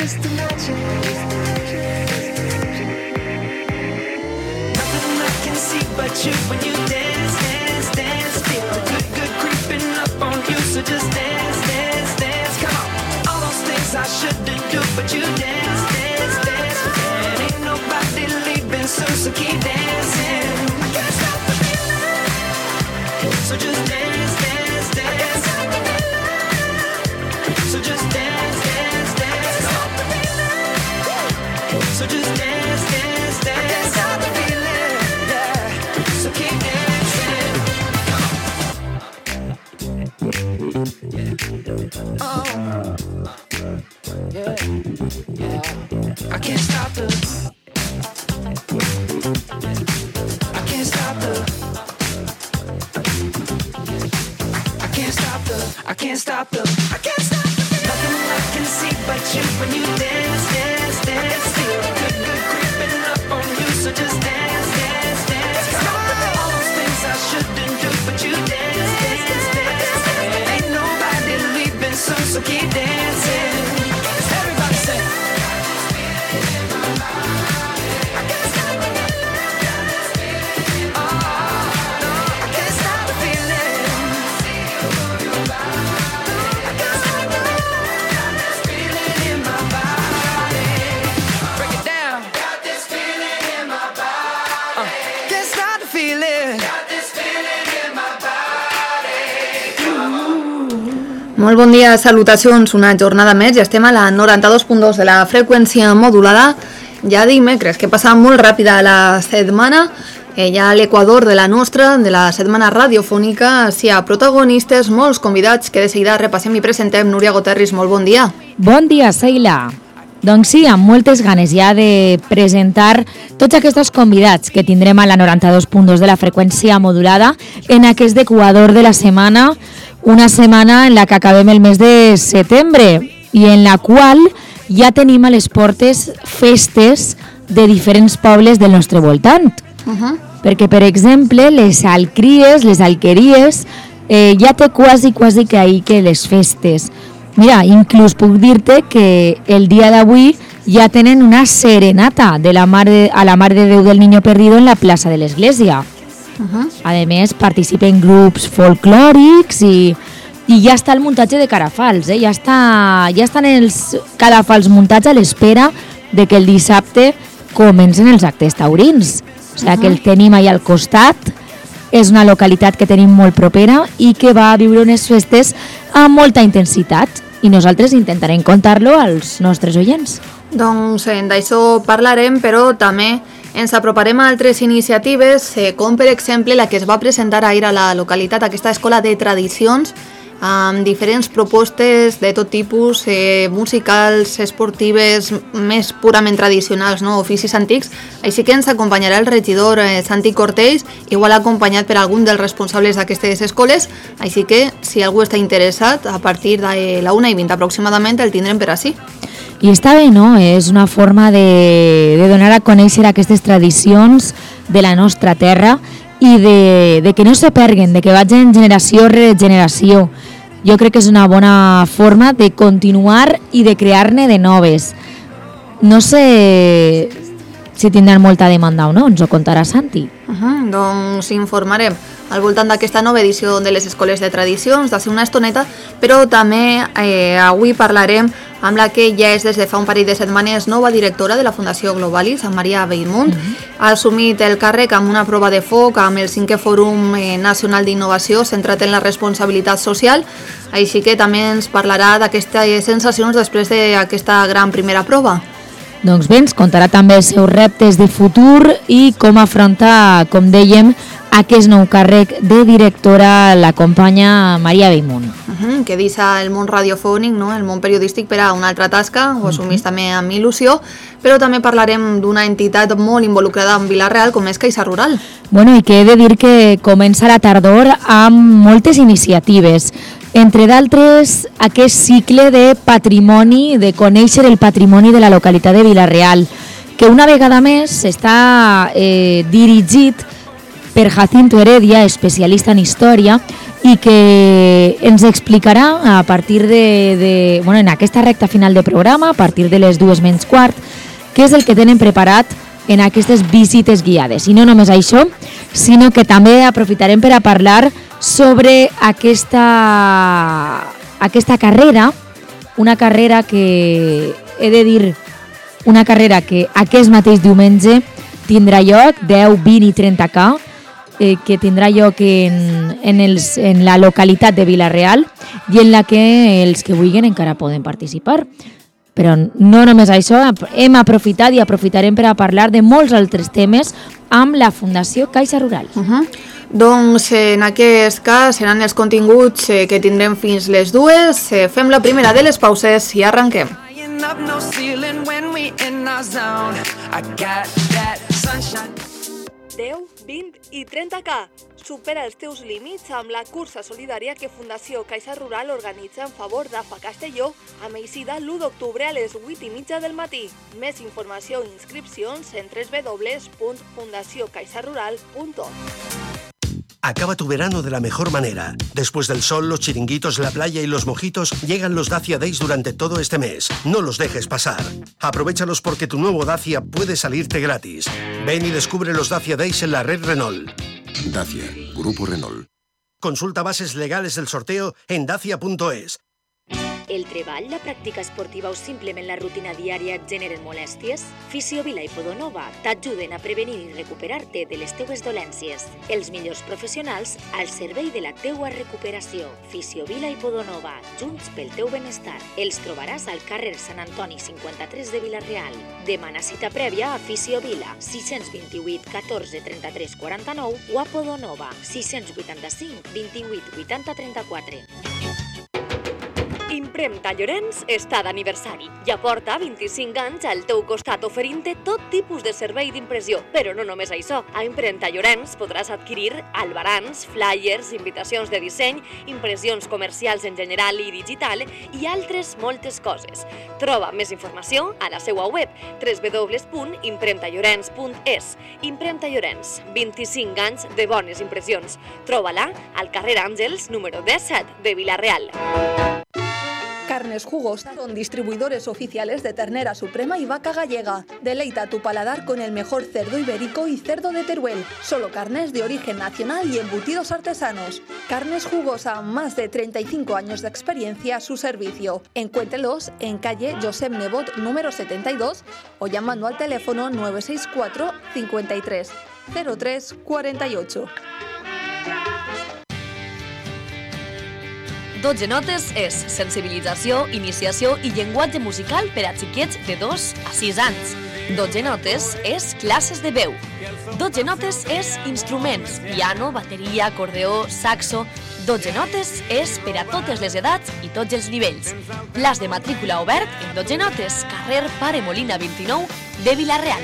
just imagine. Nothing I can see but you when you dance, dance, dance. Feel the good, good creeping up on you, so just dance, dance, dance. Come on, all those things I shouldn't do, but you dance, dance, dance. And ain't nobody leaving soon, so keep dancing. I can't stop the feeling, so just dance, dance, dance. So just dance, dance, dance. So just dance, dance, dance. I can't stop the feeling, yeah. So keep dancing. Oh, yeah, yeah. I can't stop the. I can't stop the. I can't stop the. I can't stop the. I can't stop. Nothing I can see but you when you dance, dance, dance. Feel good, good creeping up on you, so just dance, dance, dance. All those things I shouldn't do, but you dance, dance, dance. Ain't nobody leaving soon, so keep dancing. Everybody say. I can't stop the feeling. Oh, no, I can't stop the feeling. Molt bon dia, salutacions, una jornada més, ja estem a la 92.2 de la freqüència modulada, ja dimecres, que passa molt ràpida la setmana, ja a l'equador de la nostra, de la setmana radiofònica, si hi ha protagonistes, molts convidats, que de seguida repassem i presentem. Núria Goterris, molt bon dia. Bon dia, Seila. Doncs sí, amb moltes ganes ja de presentar tots aquests convidats que tindrem a la 92.2 de la freqüència modulada en aquest equador de la setmana, una setmana en la que acabem el mes de setembre i en la qual ja tenim a les portes festes de diferents pobles del nostre voltant. Perquè, per exemple, les alcries, les alqueries, ja té quasi que ahir que les festes. Mira, inclús puc dir-te que el dia d'avui ja tenen una serenata de a la Mare de Déu del Niño Perdido en la plaça de l'Església. A més, participen grups folclòrics i ja està el muntatge de carafals, ja estan els cadafals muntats a l'espera de que el dissabte comencen els actes taurins. O sigui que el tenim allà al costat, és una localitat que tenim molt propera i que va viure unes festes amb molta intensitat i nosaltres intentarem contar-lo als nostres oients. Doncs d'això parlarem, però també ens aproparem a altres iniciatives, com per exemple la que es va presentar ahir a la localitat, aquesta escola de tradicions, amb diferents propostes de tot tipus, musicals, esportives, més purament tradicionals, no? Oficis antics. Així que ens acompanyarà el regidor Santi Cortells, igual acompanyat per algun dels responsables d'aquestes escoles. Així que, si algú està interessat, a partir de la 1:20 aproximadament el tindrem per ací. I està bé, no? És una forma de donar a conèixer aquestes tradicions de la nostra terra i de que no se perguen, de que vagin generació rere generació. Jo crec que és una bona forma de continuar i de crear-ne de noves. No sé si tindran molta demanda o no, ens ho contarà Santi. Doncs informarem al voltant d'aquesta nova edició de les escoles de tradicions, de ser una estoneta, però també avui parlarem amb la que ja és des de fa un parell de setmanes nova directora de la Fundació Globalis, amb Maria Bellmunt. Ha assumit el càrrec amb una prova de foc amb el 5è Fòrum Nacional d'Innovació centrat en la responsabilitat social, així que també ens parlarà d'aquestes sensacions després d'aquesta gran primera prova. Doncs bé, ens contarà també els seus reptes de futur i com afrontar, com dèiem, aquest nou càrrec de directora la companya Maria Bellmunt. Que deixa el món radiofònic, no? El món periodístic per a una altra tasca, ho assumís també amb il·lusió, però també parlarem d'una entitat molt involucrada en Vila-real com és Caixa Rural. Bueno, i que he de dir que comença la tardor amb moltes iniciatives, entre d'altres aquest cicle de patrimoni, de conèixer el patrimoni de la localitat de Vila-real, que una vegada més està dirigit per Jacinto Heredia, especialista en història, i que ens explicarà a partir en aquesta recta final de programa, a partir de les 2:15, què és el que tenen preparat en aquestes visites guiades. I no només això, sinó que també aprofitarem per a parlar sobre aquesta carrera, una carrera que, he de dir, una carrera que aquest mateix diumenge tindrà lloc, 10, 20 i 30K, que tindrà lloc en la localitat de Vila-real i en la que els que vulguin encara poden participar. Però no només això, hem aprofitat i aprofitarem per a parlar de molts altres temes amb la Fundació Caixa Rural. Doncs en aquest cas seran els continguts que tindrem fins les 2. Fem la primera de les pauses i arrenquem. Up no ceiling when we in our zone. I got that sunshine. 10, 20 i 30K. Supera els teus límits amb la cursa solidària que Fundació Caixa Rural organitza en favor d'AFA Castelló amb eixida l'1 d'octubre a les 8:30 del matí. Més informació i inscripcions en www.fundaciocaixarural.org. Acaba tu verano de la mejor manera. Después del sol, los chiringuitos, la playa y los mojitos, llegan los Dacia Days durante todo este mes. No los dejes pasar. Aprovéchalos porque tu nuevo Dacia puede salirte gratis. Ven y descubre los Dacia Days en la red Renault. Dacia, Grupo Renault. Consulta bases legales del sorteo en dacia.es. El treball, la pràctica esportiva o simplement la rutina diària et generen molèsties? Fisiovila i Podonova t'ajuden a prevenir i recuperar-te de les teues dolències. Els millors professionals al servei de la teua recuperació. Fisiovila i Podonova, junts pel teu benestar. Els trobaràs al carrer Sant Antoni 53 de Vila-real. Demana cita prèvia a Fisiovila, 628 14 33 49 o a Podonova, 685 28 80 34. Impremta Llorenç està d'aniversari. Ja porta 25 anys al teu costat oferint-te tot tipus de servei d'impressió. Però no només això. A Impremta Llorenç podràs adquirir albarans, flyers, invitacions de disseny, impressions comercials en general i digital i altres moltes coses. Troba més informació a la seva web www.impremtallorenç.es. Impremta Llorenç, 25 anys de bones impressions. Troba-la al carrer Àngels, número 17 de Vila-real. Carnes Jugos son distribuidores oficiales de ternera suprema y vaca gallega. Deleita tu paladar con el mejor cerdo ibérico y cerdo de Teruel. Solo carnes de origen nacional y embutidos artesanos. Carnes Jugosa, más de 35 años de experiencia a su servicio. Encuéntrelos en calle Josep Nebot número 72 o llamando al teléfono 964 53 03 48. 12 notes és sensibilització, iniciació i llenguatge musical per a xiquets de 2 a 6 anys. 12 notes és classes de veu. 12 notes és instruments, piano, bateria, acordeó, saxo. 12 notes és per a totes les edats i tots els nivells. Plaç de matrícula obert en 12 notes, carrer Pare Molina 29 de Vila-real.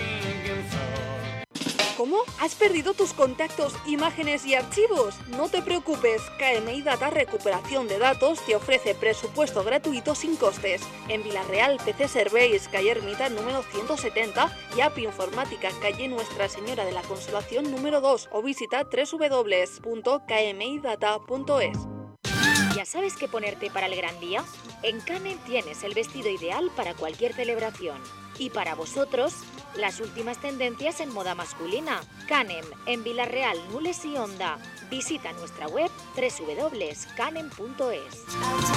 ¿Cómo? ¿Has perdido tus contactos, imágenes y archivos? No te preocupes, KMI Data Recuperación de Datos te ofrece presupuesto gratuito sin costes. En Vila-real, PC Serveis, calle Ermita número 170 y App Informática, calle Nuestra Señora de la Consolación número 2 o visita www.kmidata.es. ¿Ya sabes qué ponerte para el gran día? En Canem tienes el vestido ideal para cualquier celebración. Y para vosotros, las últimas tendencias en moda masculina. Canem, en Vila-real, Nules y Onda. Visita nuestra web www.canem.es.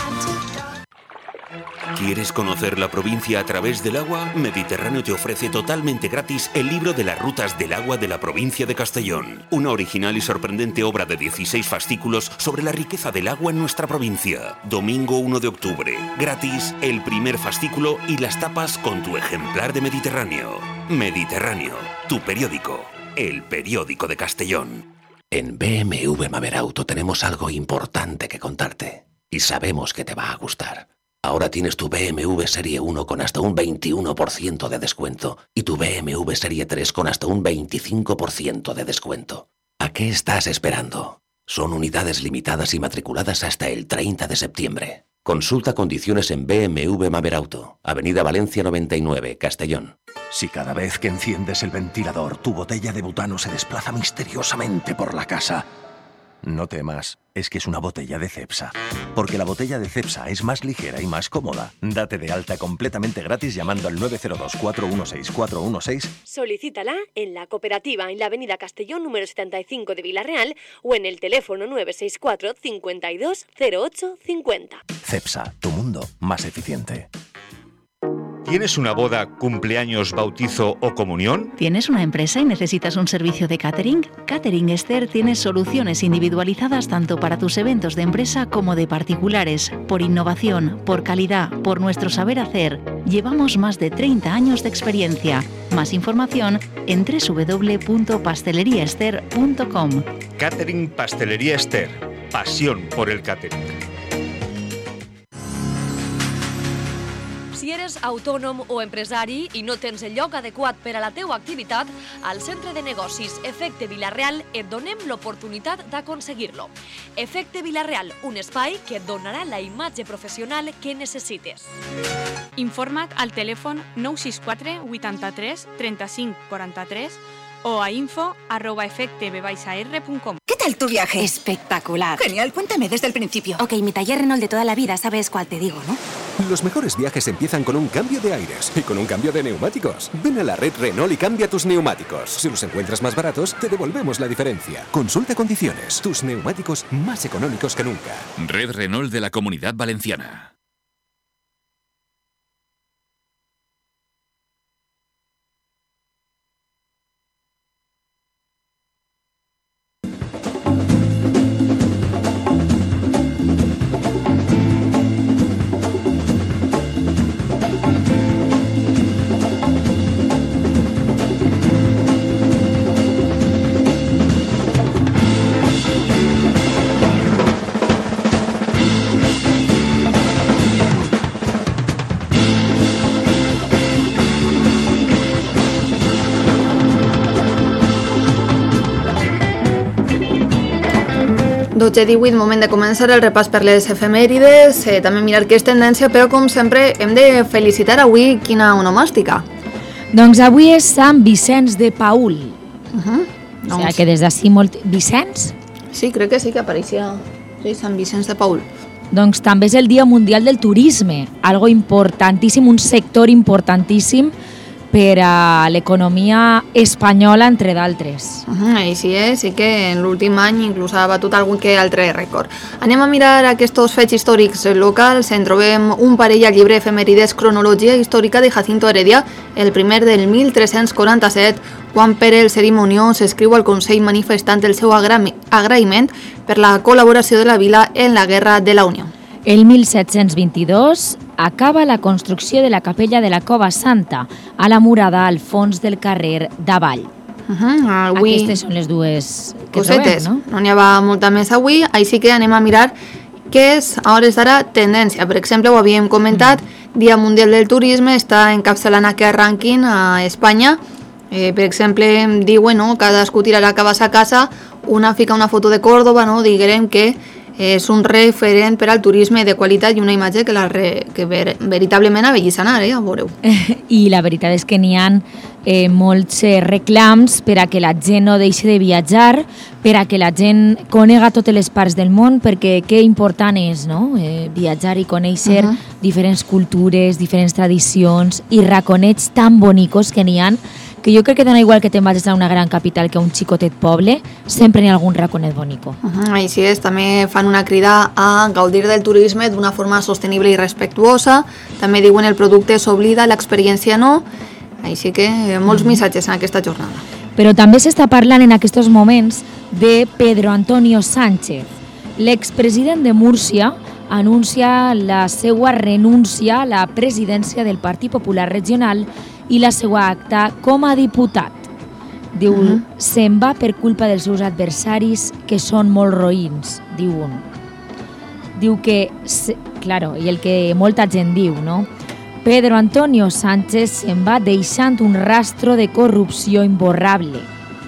¿Quieres conocer la provincia a través del agua? Mediterráneo te ofrece totalmente gratis el libro de las rutas del agua de la provincia de Castellón. Una original y sorprendente obra de 16 fascículos sobre la riqueza del agua en nuestra provincia. Domingo 1 de octubre. Gratis el primer fascículo y las tapas con tu ejemplar de Mediterráneo. Mediterráneo, tu periódico. El periódico de Castellón. En BMW Mavera Auto tenemos algo importante que contarte. Y sabemos que te va a gustar. Ahora tienes tu BMW Serie 1 con hasta un 21% de descuento y tu BMW Serie 3 con hasta un 25% de descuento. ¿A qué estás esperando? Son unidades limitadas y matriculadas hasta el 30 de septiembre. Consulta condiciones en BMW Mavera Auto, Avenida Valencia 99, Castellón. Si cada vez que enciendes el ventilador tu botella de butano se desplaza misteriosamente por la casa, No temas, es que es una botella de Cepsa. Porque la botella de Cepsa es más ligera y más cómoda. Date de alta completamente gratis llamando al 902-416-416. Solicítala en la cooperativa en la avenida Castellón número 75 de Villarreal o en el teléfono 964 52 08 50. Cepsa, tu mundo más eficiente. ¿Tienes una boda, cumpleaños, bautizo o comunión? ¿Tienes una empresa y necesitas un servicio de catering? Catering Esther tiene soluciones individualizadas tanto para tus eventos de empresa como de particulares. Por innovación, por calidad, por nuestro saber hacer. Llevamos más de 30 años de experiencia. Más información en www.pasteleriaester.com. Catering Pastelería Esther. Pasión por el catering. Si eres autònom o empresari i no tens el lloc adequat per a la teua activitat, al Centre de Negocis Efecte Vilareal et donem l'oportunitat d'aconseguir-lo. Efecte Vilareal, un espai que et donarà la imatge professional que necessites. Informa't al telèfon 964 83 35 43 o a info@efecteb-r.com. ¿Qué tal tu viaje? Espectacular. Genial, cuéntame desde el principio. Ok, mi taller Renault de toda la vida, sabes cuál te digo, ¿no? Los mejores viajes empiezan con un cambio de aires y con un cambio de neumáticos. Ven a la red Renault y cambia tus neumáticos. Si los encuentras más baratos, te devolvemos la diferencia. Consulta condiciones. Tus neumáticos más económicos que nunca. Red Renault de la Comunidad Valenciana. Dotze 18, moment de començar el repàs per les efemèrides, també mirar què és tendència, però com sempre hem de felicitar avui quina onomàstica. Doncs avui és Sant Vicenç de Paül. O Doncs... sigui que des d'ací molt... Vicenç? Sí, crec que sí que apareixia. Sí, Sant Vicenç de Paül. Doncs també és el Dia Mundial del Turisme, algo importantíssim, un sector importantíssim per a l'economia espanyola, entre d'altres. Així és, sí que en l'últim any inclús ha batut algun que altre rècord. Anem a mirar aquests fets històrics locals. En trobem un parell al llibre Efemèrides Cronologia Històrica de Jacinto Heredia, el primer del 1347, quan per el cerimoniós escriu al Consell manifestant el seu agraïment per la col·laboració de la vila en la Guerra de la Unió. El 1722 acaba la construcció de la capella de la Cova Santa, a la murada al fons del carrer d'Avall. Aquestes són les dues que cosetes, trobem, no? No n'hi ha molta més avui, així que anem a mirar què és a hores d'ara tendència. Per exemple, ho havíem comentat, Dia Mundial del Turisme està encapçalant aquest rànquing a Espanya. Per exemple, diuen, no, cadascú tirarà cabàs a casa, una fica una foto de Córdoba, no, diguem que és un referent per al turisme de qualitat i una imatge que veritablement avellís anar, ja ho veureu. I la veritat és que n'hi ha molts reclams per a que la gent no deixi de viatjar, per a que la gent conega totes les parts del món, perquè que important és, no? Viatjar i conèixer diferents cultures, diferents tradicions i raconets tan bonicos que n'hi ha, que jo crec que dona igual que te'n vagis a una gran capital que a un xicotet poble, sempre n'hi ha algun raconet bonico. Així és, també fan una crida a gaudir del turisme d'una forma sostenible i respectuosa. També diuen el producte s'oblida, l'experiència no. Així que molts missatges en aquesta jornada. Però també s'està parlant en aquests moments de Pedro Antonio Sánchez. L'expresident de Múrcia anuncia la seva renúncia a la presidència del Partit Popular Regional i la seva acta com a diputat. Diu, se'n va per culpa dels seus adversaris que són molt roïns, diu un. Diu que, claro, i el que molta gent diu, no? Pedro Antonio Sánchez se'n va deixant un rastro de corrupció imborrable.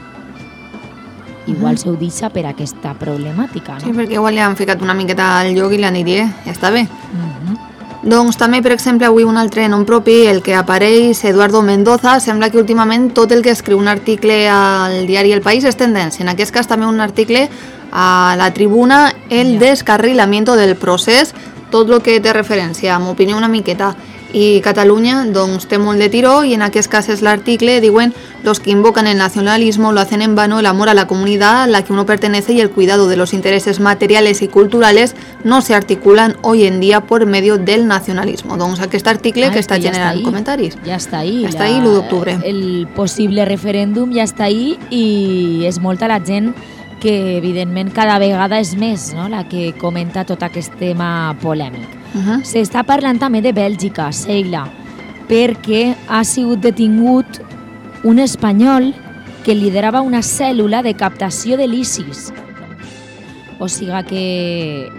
Igual s'ho deixa per aquesta problemàtica, no? Sí, perquè igual li han ficat una miqueta al lloc i li han dit, ja està bé. Doncs també, per exemple, avui un altre nom propi, el que apareix, Eduardo Mendoza. Sembla que últimament tot el que escriu un article al diari El País és tendència. En aquest cas també un article a la tribuna el descarrilamiento del procés, tot el que té referència, amb opinió una miqueta. I Catalunya doncs, té molt de tiró i en aquest cas és l'article, diuen los que invocan el nacionalismo lo hacen en vano, el amor a la comunidad a la que uno pertenece y el cuidado de los intereses materiales y culturales no se articulan hoy en día por medio del nacionalismo. Doncs aquest article que està generant comentaris. Ja està ahí. Ja està ahí l'1 d'octubre. El possible referèndum ja està ahí i és molta la gent que evidentment cada vegada és més, no?, la que comenta tot aquest tema polèmic. S'està parlant també de Bèlgica, Seila, perquè ha sigut detingut un espanyol que liderava una cèl·lula de captació de l'ISIS. O sigui que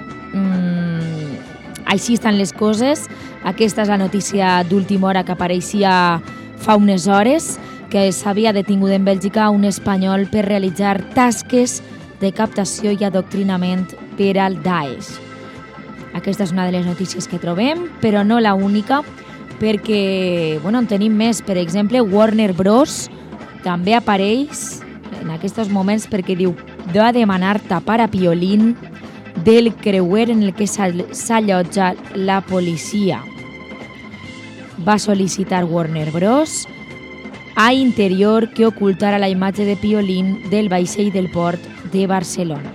així estan les coses. Aquesta és la notícia d'última hora que apareixia fa unes hores, que s'havia detingut en Bèlgica un espanyol per realitzar tasques de captació i adoctrinament per al Daesh. Aquesta és una de les notícies que trobem, però no la única, perquè en tenim més. Per exemple, Warner Bros. També apareix en aquests moments perquè diu va demanar tapar a Piolín del creuer en el que s'allotja la policia. Va sol·licitar Warner Bros. A Interior que ocultara la imatge de Piolín del vaixell del port de Barcelona.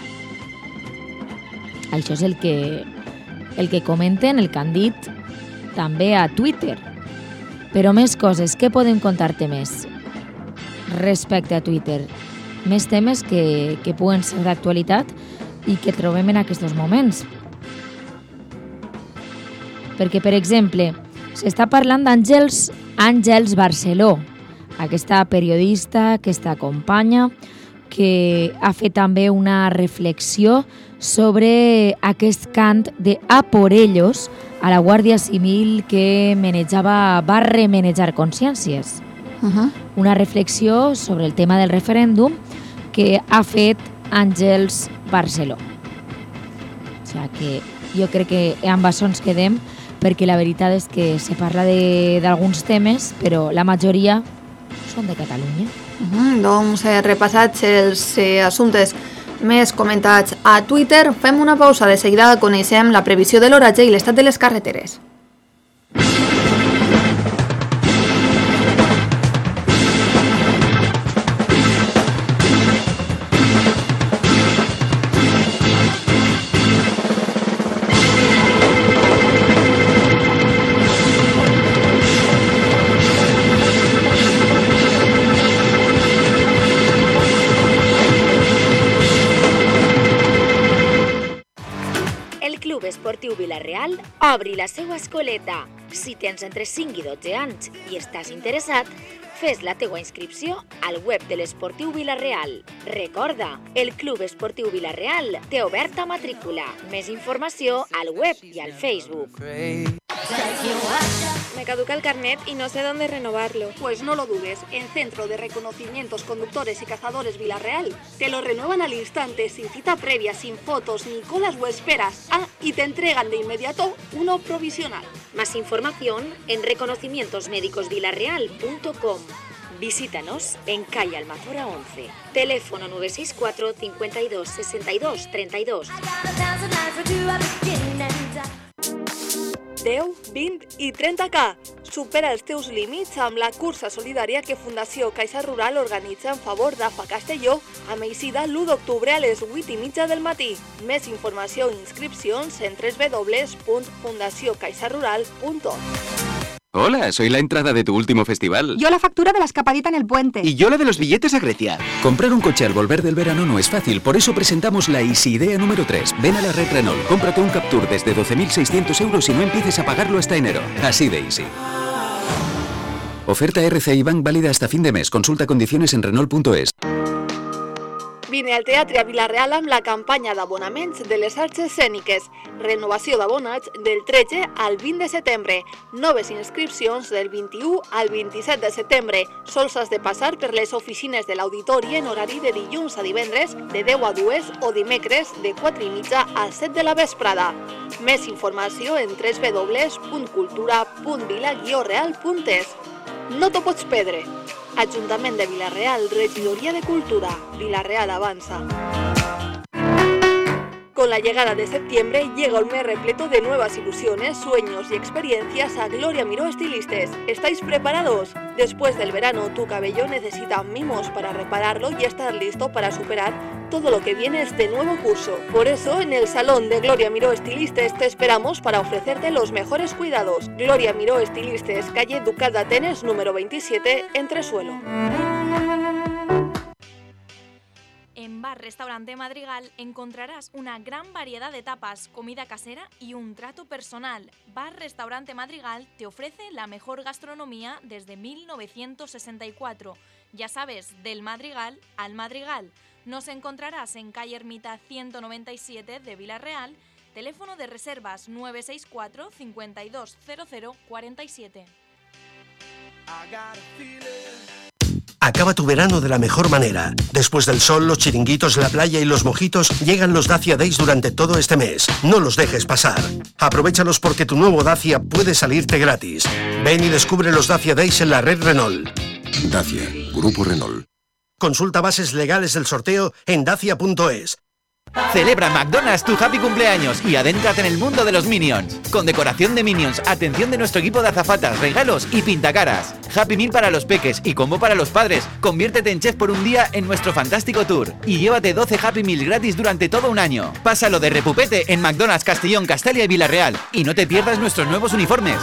Això és el que comenten, el que han dit també a Twitter. Però més coses, què podem contar-te més respecte a Twitter? Més temes que puguen ser d'actualitat i que trobem en aquests moments. Perquè, per exemple, s'està parlant d'Àngels Barceló, aquesta periodista, aquesta companya, que ha fet també una reflexió sobre aquest cant de A por ellos a la Guàrdia Civil que va remenejar consciències. Una reflexió sobre el tema del referèndum que ha fet Àngels Barceló. O sigui que jo crec que amb això ens quedem, perquè la veritat és que se parla d'alguns temes, però la majoria són de Catalunya. Doncs repassats els assumptes més comentats a Twitter, fem una pausa. De seguida coneixem la previsió de l'oratge i l'estat de les carreteres. Esportiu Vila-real obri la seva escoleta. Si tens entre 5 i 12 anys i estàs interessat, fes la teua inscripció al web de l'Esportiu Vila-real. Recorda, el Club Esportiu Vila-real té oberta matrícula. Més informació al web i al Facebook. Me caduca el carnet y no sé dónde renovarlo. Pues no lo dudes, en Centro de Reconocimientos Conductores y Cazadores Vila-real te lo renuevan al instante, sin cita previa, sin fotos, ni colas o esperas. Y te entregan de inmediato uno provisional. Más información en reconocimientosmédicosvilareal.com. Visítanos en calle Almazora 11. Teléfono 964 52 62 32. 10, 20 i 30K. Supera els teus límits amb la cursa solidària que Fundació Caixa Rural organitza en favor d'AFA Castelló amb eixida l'1 d'octubre a les 8:30 del matí. Més informació i inscripcions en www.fundaciocaixarural.org. Hola, soy la entrada de tu último festival. Yo la factura de la escapadita en el puente. Y yo la de los billetes a Grecia. Comprar un coche al volver del verano no es fácil, por eso presentamos la Easy Idea número 3. Ven a la red Renault, cómprate un Captur desde 12.600 euros y no empieces a pagarlo hasta enero. Así de easy. Oferta RCI Bank válida hasta fin de mes. Consulta condiciones en Renault.es. Vine al Teatre a Vila-real amb la campanya d'abonaments de les arts escèniques. Renovació d'abonats del 13 al 20 de setembre. Noves inscripcions del 21 al 27 de setembre. Sols has de passar per les oficines de l'auditori en horari de dilluns a divendres de 10 a 2 o dimecres de 4:30 a 7 de la vesprada. Més informació en www.cultura.vila-real.es. No t'ho pots perdre. Ajuntament de Vila-real, Regidoria de Cultura. Vila-real avança. Con la llegada de septiembre llega un mes repleto de nuevas ilusiones, sueños y experiencias a Gloria Miró Estilistes. ¿Estáis preparados? Después del verano, tu cabello necesita mimos para repararlo y estar listo para superar todo lo que viene este nuevo curso. Por eso, en el salón de Gloria Miró Estilistes te esperamos para ofrecerte los mejores cuidados. Gloria Miró Estilistes, calle Ducat d'Atenes, número 27, Entresuelo. En Bar Restaurante Madrigal encontrarás una gran variedad de tapas, comida casera y un trato personal. Bar Restaurante Madrigal te ofrece la mejor gastronomía desde 1964. Ya sabes, del Madrigal al Madrigal. Nos encontrarás en calle Ermita 197 de Vila-real, teléfono de reservas 964 520047. Acaba tu verano de la mejor manera. Después del sol, los chiringuitos, la playa y los mojitos, llegan los Dacia Days durante todo este mes. No los dejes pasar. Aprovéchalos porque tu nuevo Dacia puede salirte gratis. Ven y descubre los Dacia Days en la red Renault. Dacia, Grupo Renault. Consulta bases legales del sorteo en dacia.es. Celebra McDonald's tu happy cumpleaños y adéntrate en el mundo de los Minions. Con decoración de Minions, atención de nuestro equipo de azafatas, regalos y pintacaras. Happy Meal para los peques y combo para los padres. Conviértete en chef por un día en nuestro fantástico tour. Y llévate 12 Happy Meal gratis durante todo un año. Pásalo de repupete en McDonald's Castellón, Castalia y Vila-real. Y no te pierdas nuestros nuevos uniformes.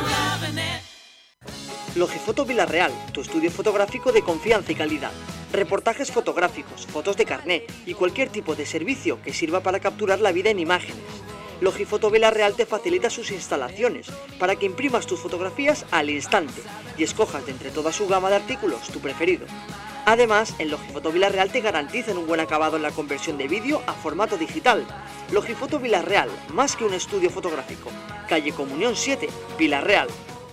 Logifoto Vila-real, tu estudio fotográfico de confianza y calidad. Reportajes fotográficos, fotos de carné y cualquier tipo de servicio que sirva para capturar la vida en imágenes. Logifoto Vila-real te facilita sus instalaciones para que imprimas tus fotografías al instante y escojas de entre toda su gama de artículos tu preferido. Además, en Logifoto Vila-real te garantizan un buen acabado en la conversión de vídeo a formato digital. Logifoto Vila-real, más que un estudio fotográfico. Calle Comunión 7, Vila-real.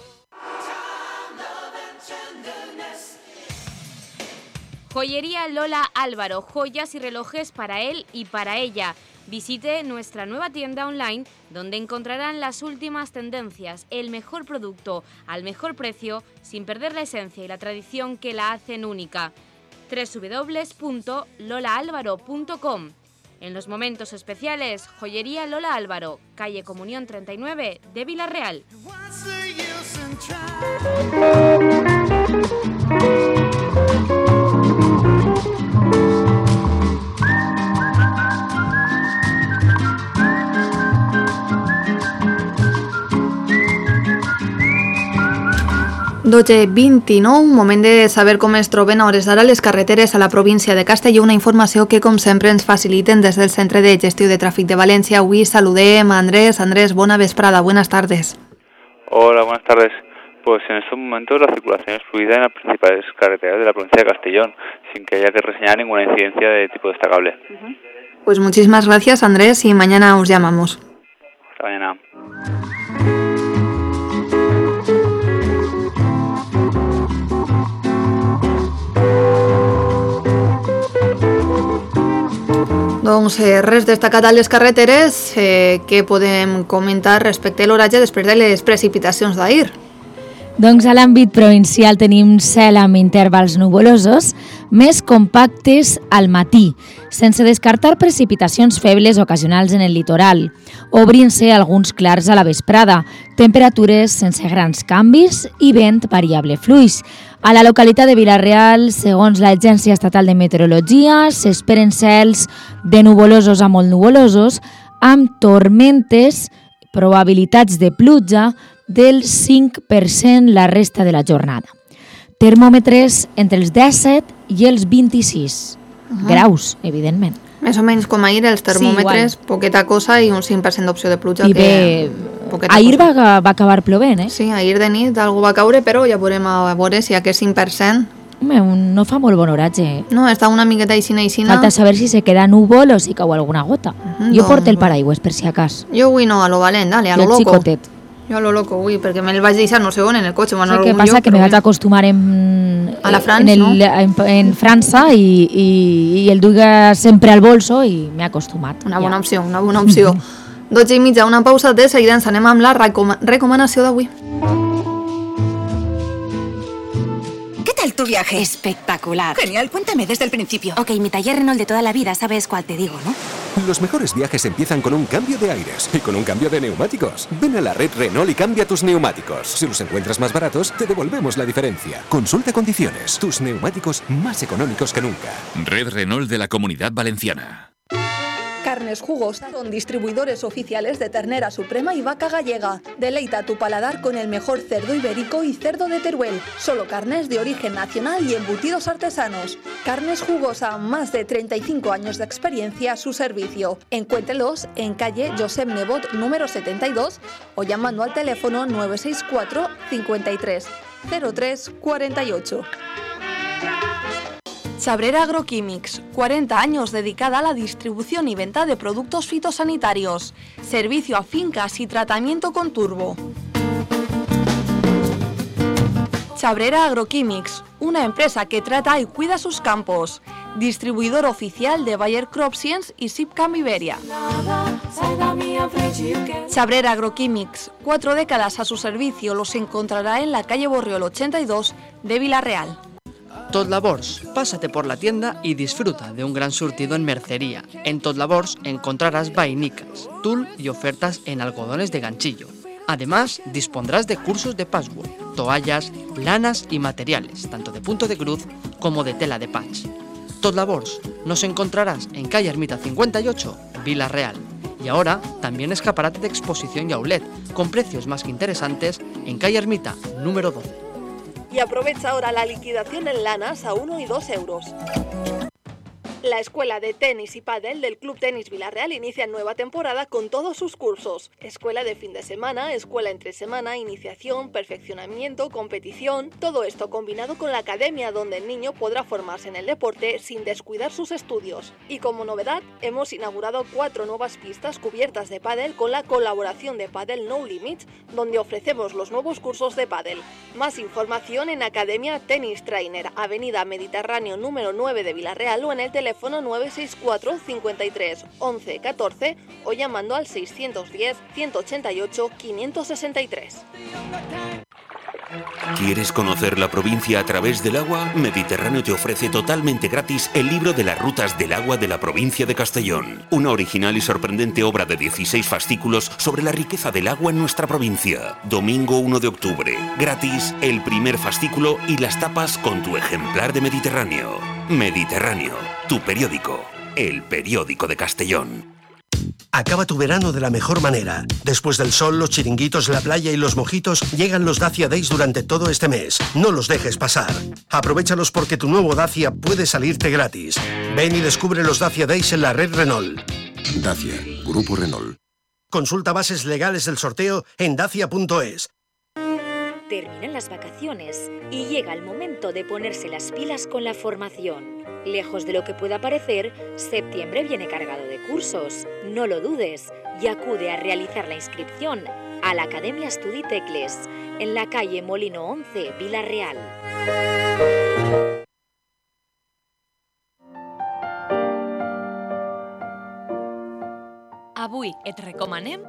Joyería Lola Álvaro, joyas y relojes para él y para ella. Visite nuestra nueva tienda online donde encontrarán las últimas tendencias, el mejor producto al mejor precio sin perder la esencia y la tradición que la hacen única. www.lolaalvaro.com. En los momentos especiales, Joyería Lola Álvaro, calle Comunión 39 de Vila-real. Doce 29, moment de saber com es troben a hores d'ara les carreteres a la província de Castelló, una informació que com sempre ens faciliten des del Centre de Gestió de Tràfic de València. Avui saludem a Andrés. Andrés, bona vesprada, buenas tardes. Hola, buenas tardes. Pues en estos momentos la circulación es fluida en las principales carreteras de la provincia de Castellón, sin que haya que reseñar ninguna incidencia de tipo destacable. Pues muchísimas gracias, Andrés, y mañana os llamamos. Hasta mañana. Doncs res destacat a les carreteres que podem comentar respecte a l'oratge després de les precipitacions d'ahir. Doncs a l'àmbit provincial tenim cel amb intervals nuvolosos, més compactes al matí, sense descartar precipitacions febles ocasionals en el litoral, obrint-se alguns clars a la vesprada, temperatures sense grans canvis i vent variable fluix. A la localitat de Vila-real, segons l'Agència Estatal de Meteorologia, s'esperen cels de nuvolosos a molt nuvolosos, amb tormentes, probabilitats de pluja del 5% la resta de la jornada. Termòmetres entre els 17 i els 26 graus, evidentment. Més o menys com ahir, els termòmetres, sí, poqueta cosa i un 5% d'opció de pluja. I bé, ahir va acabar plovent, eh? Sí, ahir de nit algú va caure, però ja veurem a veure si aquest 5%... No fa molt bon oratge. No, està una miqueta aixina. Falta saber si se queda núvol o si cau alguna gota. Jo porto el paraigües, per si acas. Jo avui no, a lo valent, dale, a lo loco. Xicotet. Jo a lo loco avui, perquè me'l vaig deixar no sé on, en el cotxe. Sé què passa, que me vaig acostumar a la França, no? En França i el duia sempre al bolso i m'he acostumat. Una bona opció, una bona opció. 12:30, una pausa, de seguida ens anem amb la recomanació d'avui. ¿Qué tal tu viaje? Espectacular. Genial, cuéntame desde el principio. Ok, mi taller Renault de toda la vida, sabes cuál te digo, ¿no? Los mejores viajes empiezan con un cambio de aires y con un cambio de neumáticos. Ven a la red Renault y cambia tus neumáticos. Si los encuentras más baratos, te devolvemos la diferencia. Consulta condiciones. Tus neumáticos más económicos que nunca. Red Renault de la Comunidad Valenciana. Carnes Jugos son distribuidores oficiales de ternera suprema y vaca gallega. Deleita tu paladar con el mejor cerdo ibérico y cerdo de Teruel. Solo carnes de origen nacional y embutidos artesanos. Carnes Jugosa, más de 35 años de experiencia a su servicio. Encuéntrelos en calle Josep Nebot número 72 o llamando al teléfono 964 53 03 48. Chabrera Agroquímics, 40 años dedicada a la distribución y venta de productos fitosanitarios, servicio a fincas y tratamiento con turbo. Chabrera Agroquímics, una empresa que trata y cuida sus campos, distribuidor oficial de Bayer CropScience y Sipcam Iberia. Chabrera Agroquímics, 4 décadas a su servicio, los encontrará en la calle Borriol 82 de Vila-real. Tot Labors, pásate por la tienda y disfruta de un gran surtido en mercería. En Tot Labors encontrarás vainicas, tul y ofertas en algodones de ganchillo. Además, dispondrás de cursos de patchwork, toallas, lanas y materiales, tanto de punto de cruz como de tela de patch. Tot Labors, nos encontrarás en calle Ermita 58, Vila-real. Y ahora también escaparate de exposición y outlet, con precios más que interesantes en calle Ermita, número 12. Y aprovecha ahora la liquidación en lanas a 1 y 2 euros. La escuela de tenis y pádel del Club Tenis Vila-real inicia nueva temporada con todos sus cursos. Escuela de fin de semana, escuela entre semana, iniciación, perfeccionamiento, competición. Todo esto combinado con la academia donde el niño podrá formarse en el deporte sin descuidar sus estudios. Y como novedad, hemos inaugurado 4 nuevas pistas cubiertas de pádel con la colaboración de Padel No Limits, donde ofrecemos los nuevos cursos de pádel. Más información en Academia Tenis Trainer, Avenida Mediterráneo número 9 de Vila-real o en el teléfono 964 53 11 14 o llamando al 610 188 563. ¿Quieres conocer la provincia a través del agua? Mediterráneo te ofrece totalmente gratis el libro de las rutas del agua de la provincia de Castellón. Una original y sorprendente obra de 16 fascículos sobre la riqueza del agua en nuestra provincia. Domingo 1 de octubre. Gratis el primer fascículo y las tapas con tu ejemplar de Mediterráneo. Mediterráneo, tu periódico. El periódico de Castellón. Acaba tu verano de la mejor manera. Después del sol, los chiringuitos, la playa y los mojitos, llegan los Dacia Days durante todo este mes. No los dejes pasar. Aprovéchalos porque tu nuevo Dacia puede salirte gratis. Ven y descubre los Dacia Days en la red Renault. Dacia, Grupo Renault. Consulta bases legales del sorteo en dacia.es. Terminan las vacaciones y llega el momento de ponerse las pilas con la formación. Lejos de lo que pueda parecer, septiembre viene cargado de cursos. No lo dudes y acude a realizar la inscripción a la Academia Studi Tecles, en la calle Molino 11, Vila-real. Avui et recomanem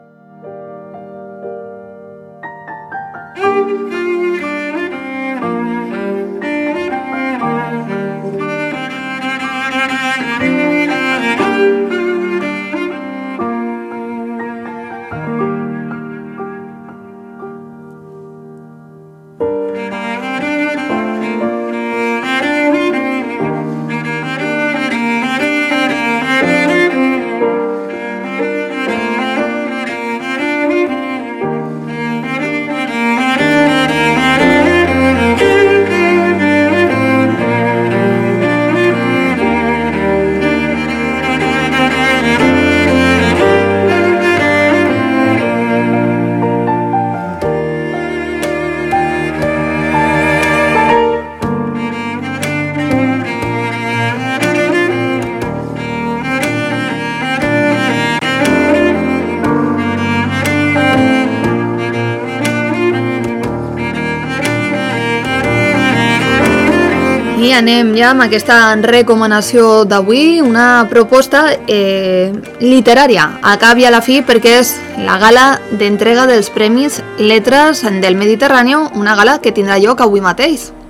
I anem ja amb aquesta recomanació d'avui, una proposta literària, a cap i a la fi, perquè és la gala d'entrega dels Premis Letres del Mediterrani, una gala que tindrà lloc avui mateix.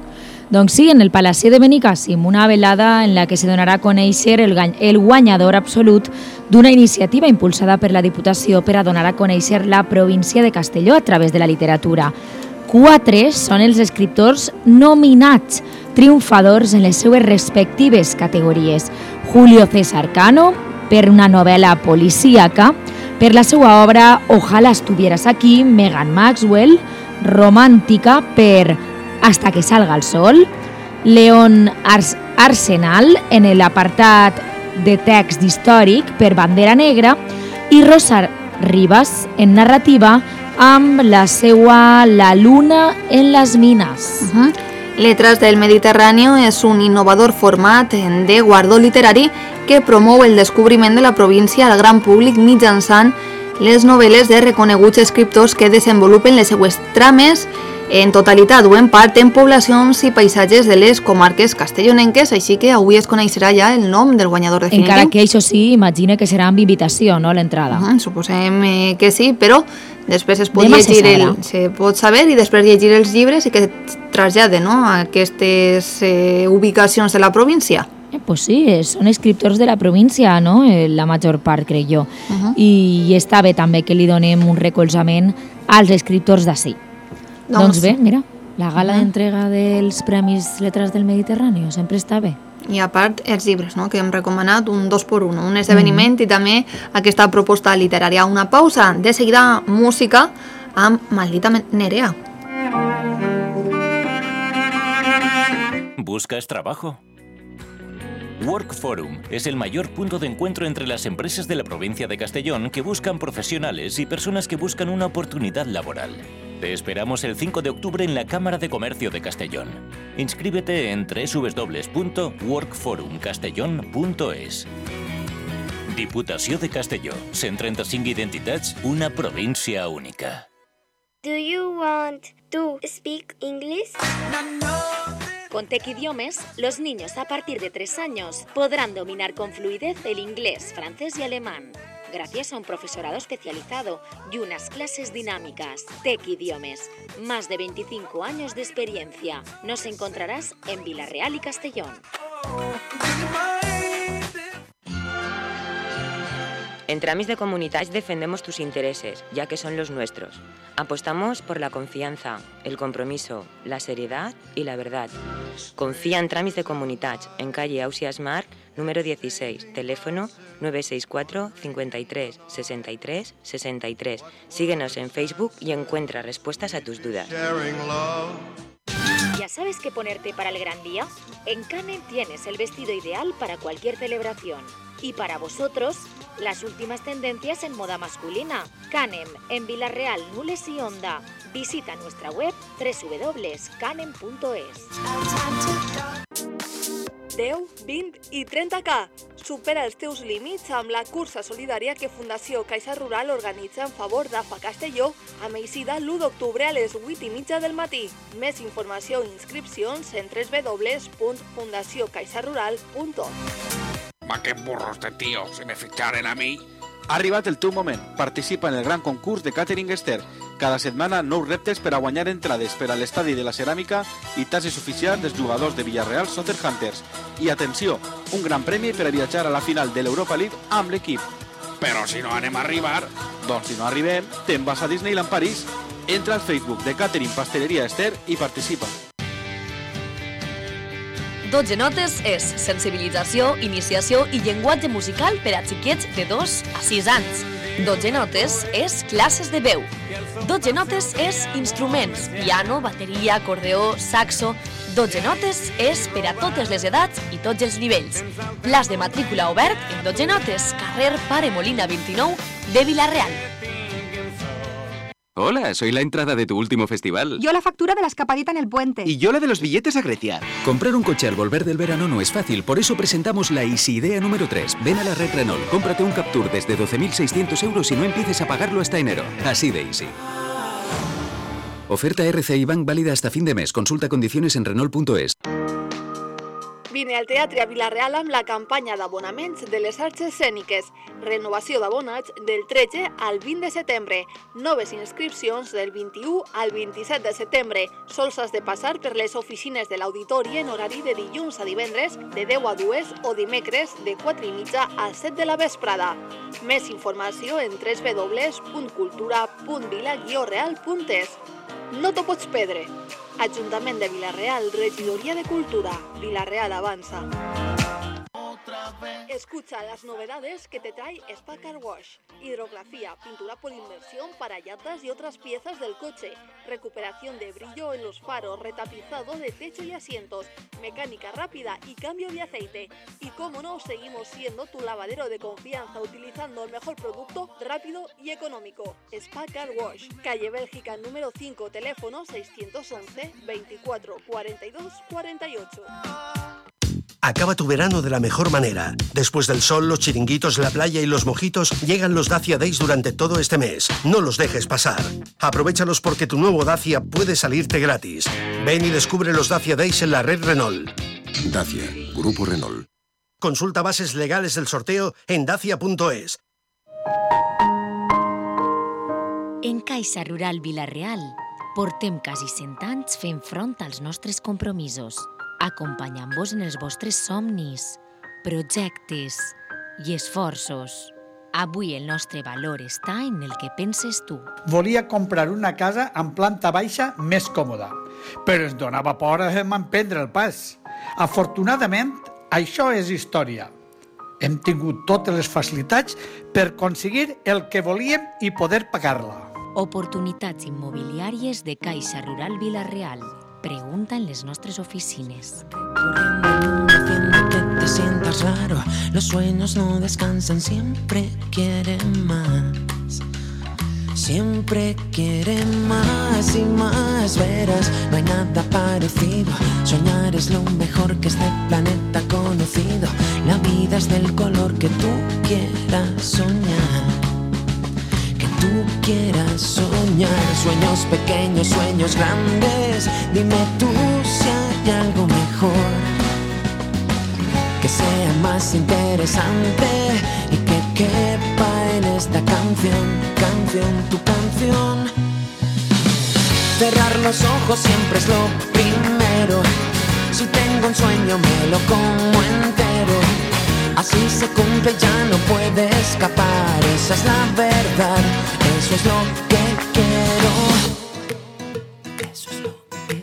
Doncs sí, en el Palacio de Benicàssim, una velada en la que se donarà a conèixer el guanyador absolut d'una iniciativa impulsada per la Diputació per a donar a conèixer la província de Castelló a través de la literatura. 4 són els escriptors nominats, triomfadors en les seues respectives categories. Julio César Cano, per una novel·la policíaca, per la seva obra Ojalá estuvieras aquí, Megan Maxwell, romàntica per Hasta que salga el sol, León Arsenal en l'apartat de text històric per Bandera Negra i Rosa Rivas en narrativa amb la seua La luna en les mines. Letras del Mediterráneo és un innovador format de guardó literari que promou el descobriment de la província al gran públic mitjançant les novel·les de reconeguts escriptors que desenvolupen les seues trames en totalitat o en part en poblacions i paisatges de les comarques castellonenques, així que avui es coneixerà ja el nom del guanyador definitiu. Encara que això sí, imagina que serà amb invitació, no?, l'entrada. Suposem que sí, però després se pot saber i després llegir els llibres i que traslladen, no?, a aquestes ubicacions de la província. Pues sí, són escriptors de la província, no?, la major part, crec jo. I està bé també que li donem un recolzament als escriptors d'ací. Doncs bé, mira, la gala d'entrega dels Premis Letras del Mediterrani sempre està bé. I a part, els llibres, no?, que hem recomanat, un 2x1, un esdeveniment i també aquesta proposta literària. Una pausa, de seguida música amb Maldita Nerea. ¿Buscas trabajo? Work Forum es el mayor punto de encuentro entre las empresas de la provincia de Castellón que buscan profesionales y personas que buscan una oportunidad laboral. Te esperamos el 5 de octubre en la Cámara de Comercio de Castellón. Inscríbete en www.workforumcastellón.es. Diputació de Castelló. 135 identitats, una província única. Do you want to speak English? Con Tec Idiomes, los niños a partir de 3 años podrán dominar con fluidez el inglés, francés y alemán, gracias a un profesorado especializado y unas clases dinámicas. Tec Idiomes, más de 25 años de experiencia. Nos encontrarás en Vila-real y Castellón. En Tramis de Comunitats defendemos tus intereses, ya que son los nuestros. Apostamos por la confianza, el compromiso, la seriedad y la verdad. Confía en Tramis de Comunitats, en calle Ausias Marc, número 16, teléfono 964 53 63 63. Síguenos en Facebook y encuentra respuestas a tus dudas. ¿Ya sabes qué ponerte para el gran día? En Canem tienes el vestido ideal para cualquier celebración. Y para vosotros, las últimas tendencias en moda masculina. Canem, en Vila-real, Nules y Onda. Visita nuestra web www.canem.es. 10, 20 i 30K. Supera els teus límits amb la cursa solidària que Fundació Caixa Rural organitza en favor d'AFA Castelló amb eixida l'1 d'octubre a les 8:30 del matí. Més informació i inscripcions en www.fundaciocaixarural.org. Va, qué burros de tío, si me ficharen a mí. Ha arribat el teu moment. Participa en el gran concurs de Catering Esther. Cada setmana, nous reptes per a guanyar entrades per a l'estadi de la ceràmica i tasses oficials dels jugadors de Villarreal Soccer Hunters. I atenció, un gran premi per a viatjar a la final de l'Europa League amb l'equip. Però si no anem a arribar... Doncs si no arribem, te'n vas a Disneyland París. Entra al Facebook de Catering Pasteleria Esther i participa. 12 notes és sensibilització, iniciació i llenguatge musical per a xiquets de 2 a 6 anys. 12 notes és classes de veu. 12 notes és instruments, piano, bateria, acordeó, saxo. 12 notes és per a totes les edats i tots els nivells. Plaç de matrícula obert en 12 notes, carrer Pare Molina 29 de Vila-real. Hola, soy la entrada de tu último festival. Yo la factura de la escapadita en el puente. Y yo la de los billetes a Grecia. Comprar un coche al volver del verano no es fácil, por eso presentamos la Easy Idea número 3. Ven a la red Renault, cómprate un Captur desde 12.600 euros y no empieces a pagarlo hasta enero. Así de easy. Oferta RCI Bank válida hasta fin de mes. Consulta condiciones en Renault.es. Vine al teatre a Vila-real amb la campanya d'abonaments de les arts escèniques. Renovació d'abonats del 13 al 20 de setembre. Noves inscripcions del 21 al 27 de setembre. Sols has de passar per les oficines de l'auditori en horari de dilluns a divendres de 10 a 2 o dimecres de 4:30 a 7 de la vesprada. Més informació en www.cultura.vila-real.es. No t'ho pots perdre. Ajuntament de Vila-real, Regidoria de Cultura. Vila-real avanza. Escucha las novedades que te trae Spa Car Wash. Hidrografía, pintura por inmersión para llantas y otras piezas del coche. Recuperación de brillo en los faros, retapizado de techo y asientos. Mecánica rápida y cambio de aceite. Y cómo no, seguimos siendo tu lavadero de confianza utilizando el mejor producto rápido y económico. Spa Car Wash. Calle Bélgica número 5, teléfono 611 24 42 48. Acaba tu verano de la mejor manera. Después del sol, los chiringuitos, la playa y los mojitos, llegan los Dacia Days durante todo este mes. No los dejes pasar. Aprovéchalos porque tu nuevo Dacia puede salirte gratis. Ven y descubre los Dacia Days en la red Renault. Dacia, Grupo Renault. Consulta bases legales del sorteo en dacia.es. En Caixa Rural Vila-real portem quasi 100 anys fent front als nostres compromisos, acompanyant-vos en els vostres somnis, projectes i esforços. Avui el nostre valor està en el que penses tu. Volia comprar una casa amb planta baixa més còmoda, però ens donava por emprendre el pas. Afortunadament, això és història. Hem tingut totes les facilitats per aconseguir el que volíem i poder pagar-la. Oportunitats immobiliàries de Caixa Rural Vila-real. Pregunta en les nostres oficines. Que te sientas raro, los sueños no descansan, siempre quieren más. Siempre quieren más y más, verás, no hay nada parecido. Soñar es lo mejor que este planeta conocido. La vida es del color que tú quieras soñar. Tú quieras soñar, sueños pequeños, sueños grandes. Dime tú si hay algo mejor, que sea más interesante y que quepa en esta canción, tu canción. Cerrar los ojos siempre es lo primero. Si tengo un sueño me lo como entero. Así se cumple, ya no puede escapar. Esa es la verdad, eso es lo que quiero. Eso es lo que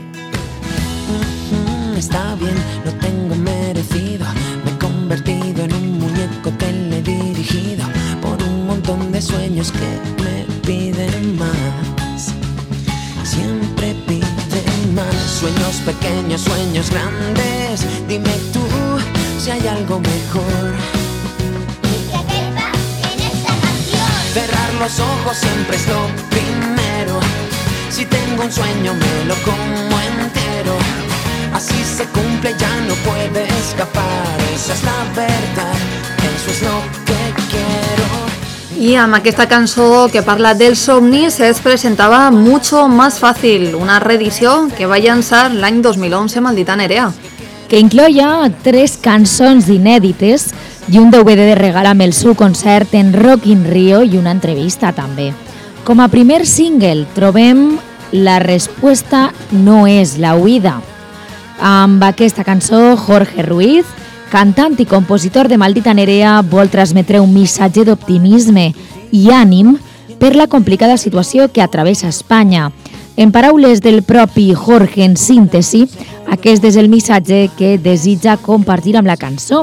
quiero. Está bien, lo tengo merecido. Me he convertido en un muñeco teledirigido por un montón de sueños que me piden más. Siempre piden más. Sueños pequeños, sueños grandes. Dime tú si hay algo mejor, que quepa en esta canción. Cerrar los ojos siempre es lo primero. Si tengo un sueño me lo como entero. Así se cumple, ya no puede escapar. Esa es la verdad, eso es lo que quiero. I amb aquesta cançó que parla dels somnis es presentava Mucho Más Fácil, una reedició que va llançar l'any 2011 Maldita Nerea, que incloia 3 cançons inèdites i un DVD de regal amb el seu concert en Rock in Rio i una entrevista també. Com a primer single trobem La respuesta no es la huida. Amb aquesta cançó, Jorge Ruiz, cantant i compositor de Maldita Nerea, vol transmetre un missatge d'optimisme i ànim per la complicada situació que travessa Espanya. En paraules del propi Jorge, en síntesi, aquest és el missatge que desitja compartir amb la cançó.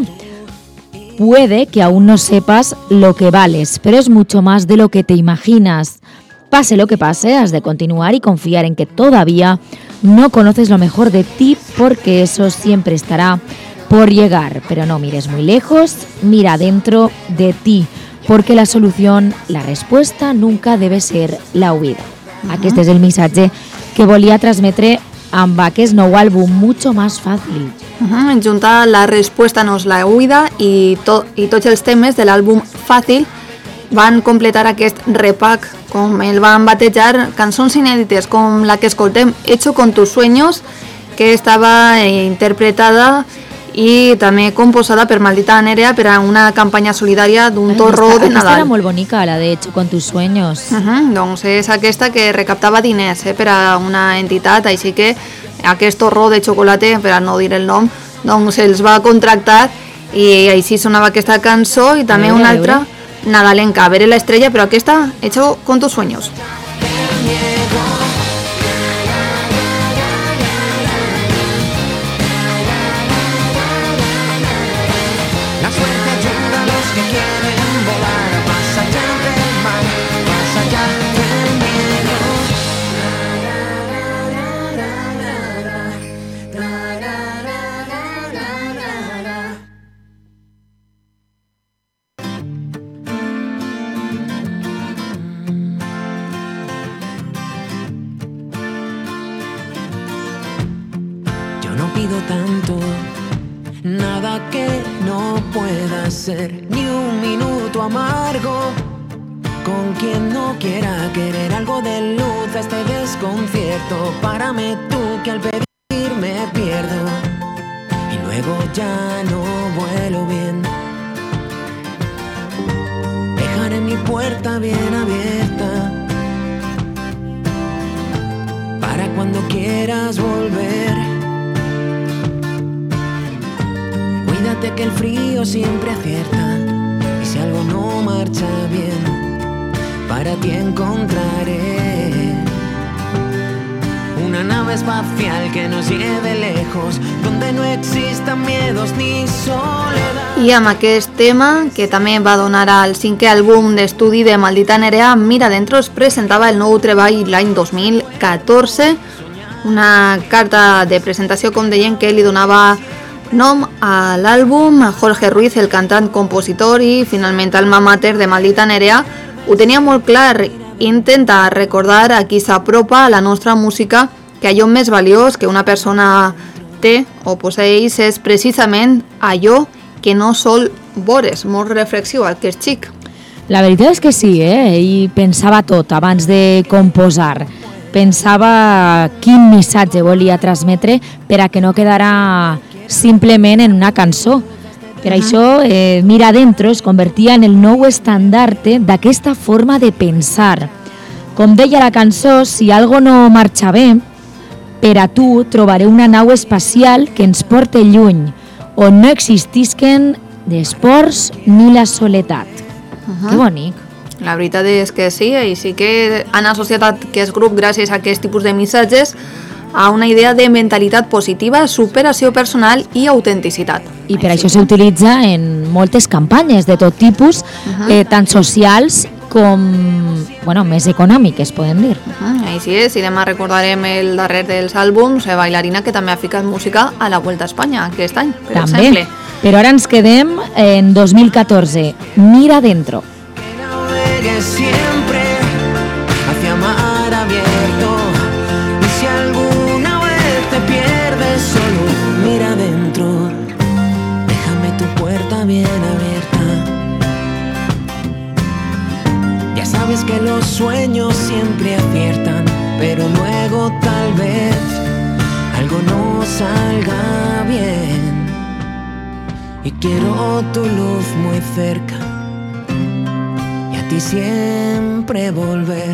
Puede que aún no sepas lo que vales, pero es mucho más de lo que te imaginas. Pase lo que pase, has de continuar y confiar en que todavía no conoces lo mejor de ti, porque eso siempre estará por llegar. Pero no mires muy lejos, mira dentro de ti, porque la solución, la respuesta, nunca debe ser la huida. Aquest és el missatge que volia transmetre amb aquest nou àlbum, Mucho Más Fácil. Junta La respuesta no es la huida i tots els temes de l'àlbum Fàcil van completar aquest repack, com el van batejar, cançons inèdites com la que escoltem, Hecho con tus sueños, que estava interpretada i també composada per Maldita Nerea per a una campanya solidària d'un torró de Nadal. Aquesta era molt bonica, la de Hecho con tus sueños. Doncs és aquesta que recaptava diners per a una entitat, així que aquest torró de xocolata, per a no dir el nom, doncs se'ls va contractar i així sonava aquesta cançó i també una altra nadalenca, Veré la estrella, però aquesta, Hecho con tus sueños. Tanto, nada que no pueda ser, ni un minuto amargo con quien no quiera querer, algo de luz a este desconcierto. Párame tú que al pedir me pierdo y luego ya no vuelo bien. Dejaré mi puerta bien abierta para cuando quieras volver. Cuídate que el frío siempre acierta y si algo no marcha bien, para ti encontraré una nave espacial que nos lleve lejos, donde no existan miedos ni soledad. I amb aquest tema, que també va donar al 5è àlbum d'estudi de Maldita Nerea, Mira Dentro, es presentava el nou treball l'any 2014, una carta de presentació, com deien, que li donava nom a l'àlbum. Jorge Ruiz, el cantant, compositor i finalment alma mater de Maldita Nerea, ho tenia molt clar: intenta recordar a qui s'apropa a la nostra música que allò més valiós que una persona té o posseix és precisament allò que no sol veure. Molt reflexiu aquest xic. La veritat és que sí, ell pensava tot abans de composar. Pensava quin missatge volia transmetre per a que no quedara simplement en una cançó. Per això, Mira Dentro es convertia en el nou estandarte d'aquesta forma de pensar. Com deia la cançó, si algo no marxa bé, per a tu trobaré una nau espacial que ens porte lluny, on no existisquen d'esports ni la soledat. Que bonic. La veritat és que sí, i sí que han associat aquest grup, gràcies a aquest tipus de missatges, a una idea de mentalitat positiva, superació personal i autenticitat. I per això s'utilitza en moltes campanyes de tot tipus, tant socials com més econòmiques, podem dir. Així és, i demà recordarem el darrer dels àlbums, Bailarina, que també ha ficat música a la Vuelta a Espanya aquest any, per exemple. Però ara ens quedem en 2014, Mira Dentro. Siempre hacia mar abierto, y si alguna vez te pierdes, solo mira dentro, déjame tu puerta bien abierta. Ya sabes que los sueños siempre aciertan, pero luego tal vez algo no salga bien, y quiero tu luz muy cerca y siempre volver.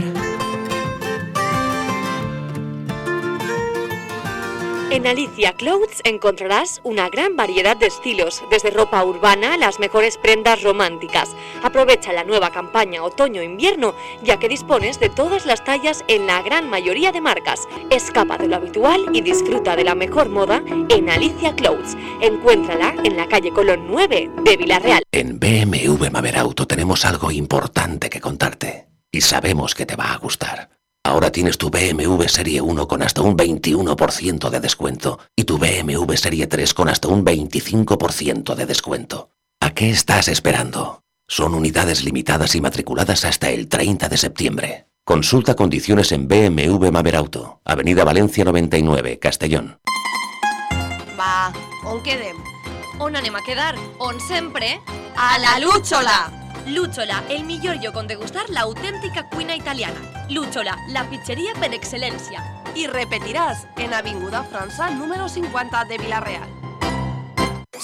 En Alicia Clothes encontrarás una gran variedad de estilos, desde ropa urbana a las mejores prendas románticas. Aprovecha la nueva campaña otoño-invierno, ya que dispones de todas las tallas en la gran mayoría de marcas. Escapa de lo habitual y disfruta de la mejor moda en Alicia Clothes. Encuéntrala en la calle Colón 9 de Villarreal. En BMW Mamerauto tenemos algo importante que contarte y sabemos que te va a gustar. Ahora tienes tu BMW Serie 1 con hasta un 21% de descuento y tu BMW Serie 3 con hasta un 25% de descuento. ¿A qué estás esperando? Son unidades limitadas y matriculadas hasta el 30 de septiembre. Consulta condiciones en BMW Mamerauto, Avenida Valencia 99, Castellón. Va, on quedem? On anem a quedar? On sempre? A la Lúchola! Lúchola, el millor lloc on degustar l'autèntica cuina italiana. Lúchola, la pizzeria per excel·lència. I repetiràs en Avinguda França número 50 de Villarreal.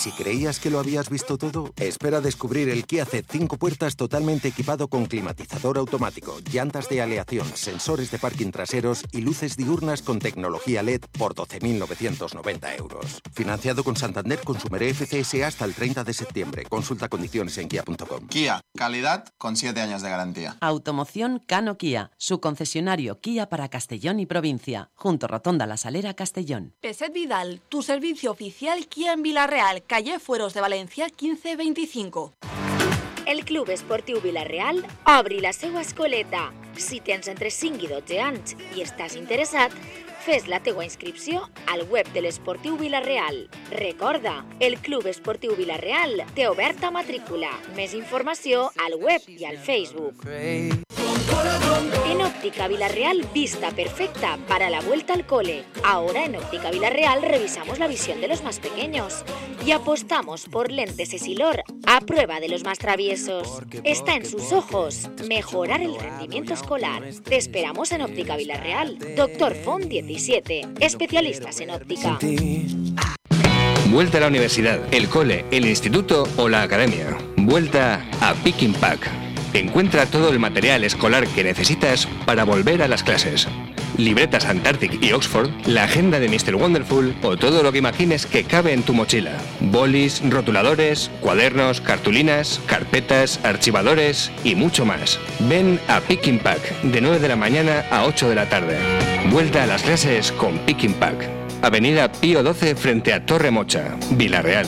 Si creías que lo habías visto todo, espera a descubrir el Kia Ceed 5 puertas totalmente equipado con climatizador automático, llantas de aleación, sensores de parking traseros y luces diurnas con tecnología LED por 12.990 euros. Financiado con Santander Consumer FCS hasta el 30 de septiembre. Consulta condiciones en kia.com. Kia, calidad con 7 años de garantía. Automoción Cano Kia, su concesionario Kia para Castellón y provincia, junto Rotonda La Salera, Castellón. Peset Vidal, tu servicio oficial Kia en Villarreal, calle Fueros de Valencia 1525. El Club Esportiu Vila-real obri la seva escoleta. Si tens entre 5 i 12 anys i estàs interessat, fes la teua inscripció al web de l'Esportiu Vila-real. Recorda, el Club Esportiu Vila-real té oberta matrícula. Més informació al web i al Facebook. En Óptica Vila-real, vista perfecta para la vuelta al cole. Ahora en Óptica Vila-real revisamos la visión de los más pequeños y apostamos por lentes Essilor a prueba de los más traviesos. Está en sus ojos mejorar el rendimiento escolar. Te esperamos en Óptica Vila-real. Doctor Font 17, especialistas en óptica. Vuelta a la universidad, el cole, el instituto o la academia. Vuelta a Pick and Pack. Encuentra todo el material escolar que necesitas para volver a las clases. Libretas Antarctic y Oxford, la agenda de Mr. Wonderful o todo lo que imagines que cabe en tu mochila. Bolis, rotuladores, cuadernos, cartulinas, carpetas, archivadores y mucho más. Ven a Pick and Pack de 9 de la mañana a 8 de la tarde. Vuelta a las clases con Pick and Pack. Avenida Pío 12 frente a Torre Mocha, Vila-real.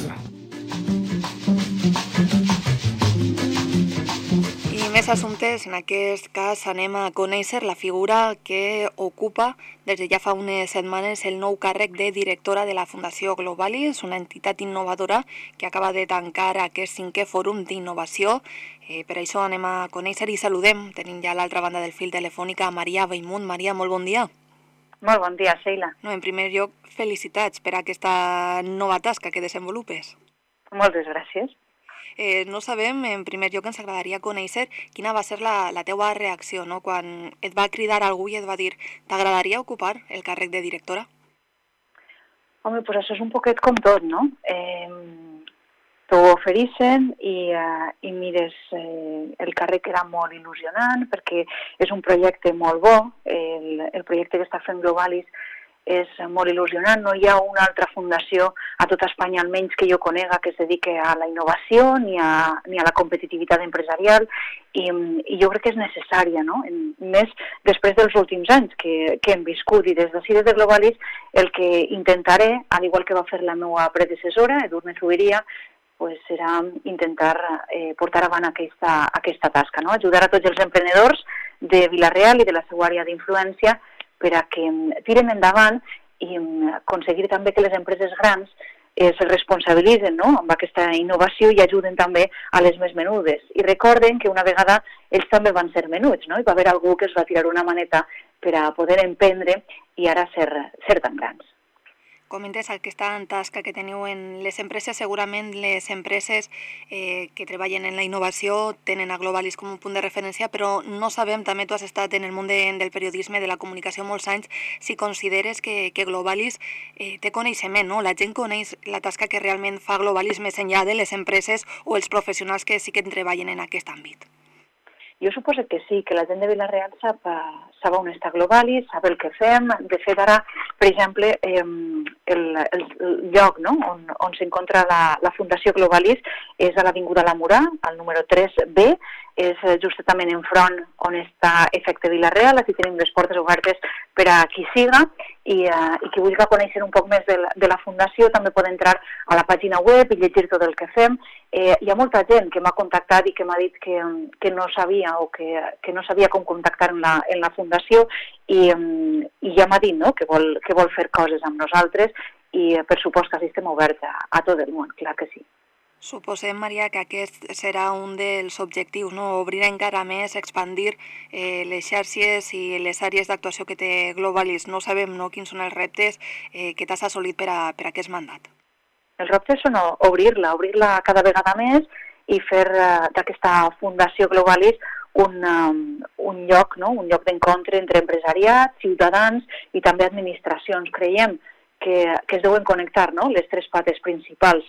Més assumptes, en aquest cas anem a conèixer la figura que ocupa des de ja fa unes setmanes el nou càrrec de directora de la Fundació Globalis, una entitat innovadora que acaba de tancar aquest 5è fòrum d'innovació. Per això anem a conèixer i saludem, tenim ja a l'altra banda del fil telefònic a Maria Bellmunt. Maria, molt bon dia. Molt bon dia, Sheila. En primer lloc, felicitats per aquesta nova tasca que desenvolupes. Moltes gràcies. No sabem, en primer lloc ens agradaria conèixer quina va ser la teua reacció, no? Quan et va cridar algú i et va dir t'agradaria ocupar el càrrec de directora? Home, doncs això és un poquet com tot, no? T'ho ofereixen i mires, el càrrec era molt il·lusionant perquè és un projecte molt bo, el projecte que està fent Globalis és molt il·lusionant. No hi ha una altra fundació a tot Espanya, almenys que jo conega, que es dedique a la innovació ni a la competitivitat empresarial i jo crec que és necessària, no? Més després dels últims anys que hem viscut i des d'ací des de Globalis el que intentaré, al igual que va fer la meva predecessora, Edurne Zuberia, pues serà intentar portar avant aquesta tasca, no? Ajudar a tots els emprenedors de Vila-real i de la seva àrea d'influència per a que tiren endavant i aconseguir també que les empreses grans es responsabilitzen, no?, amb aquesta innovació i ajuden també a les més menudes. I recorden que una vegada ells també van ser menuts, no?, i va haver algú que es va tirar una maneta per a poder emprendre i ara ser tan grans. Comentes aquesta tasca que teniu en les empreses. Segurament les empreses que treballen en la innovació tenen a Globalis com un punt de referència, però no sabem, també tu has estat en el món del periodisme, de la comunicació molts anys, si consideres que Globalis té coneixement, no? La gent coneix la tasca que realment fa Globalis més enllà de les empreses o els professionals que sí que treballen en aquest àmbit. Jo suposo que sí, que la gent de Vila-real sap on està Globalis, sap el que fem. De fet, ara, per exemple, el lloc, no?, on s'encontra la Fundació Globalis és a l'Avinguda Lamurà, al número 3B, és justament enfront on està Efecte Vila-real. Aquí tenim les portes obertes per a qui siga i qui vulgui conèixer un poc més de la Fundació també pot entrar a la pàgina web i llegir tot el que fem. Hi ha molta gent que m'ha contactat i que m'ha dit que no sabia o que no sabia com contactar en la Fundació i ja m'ha dit, no?, que vol fer coses amb nosaltres i per supost que així estem oberts a tot el món, clar que sí. Suposem, Maria, que aquest serà un dels objectius, no? Obrir encara més, expandir les xarxes i les àrees d'actuació que té Globalis. No sabem, no?, quins són els reptes que t'has assolit per a aquest mandat. Els reptes són obrir-la cada vegada més i fer d'aquesta Fundació Globalis un lloc, no?, un lloc d'encontre entre empresariat, ciutadans i també administracions. Creiem que es deuen connectar, no?, les tres pates principals.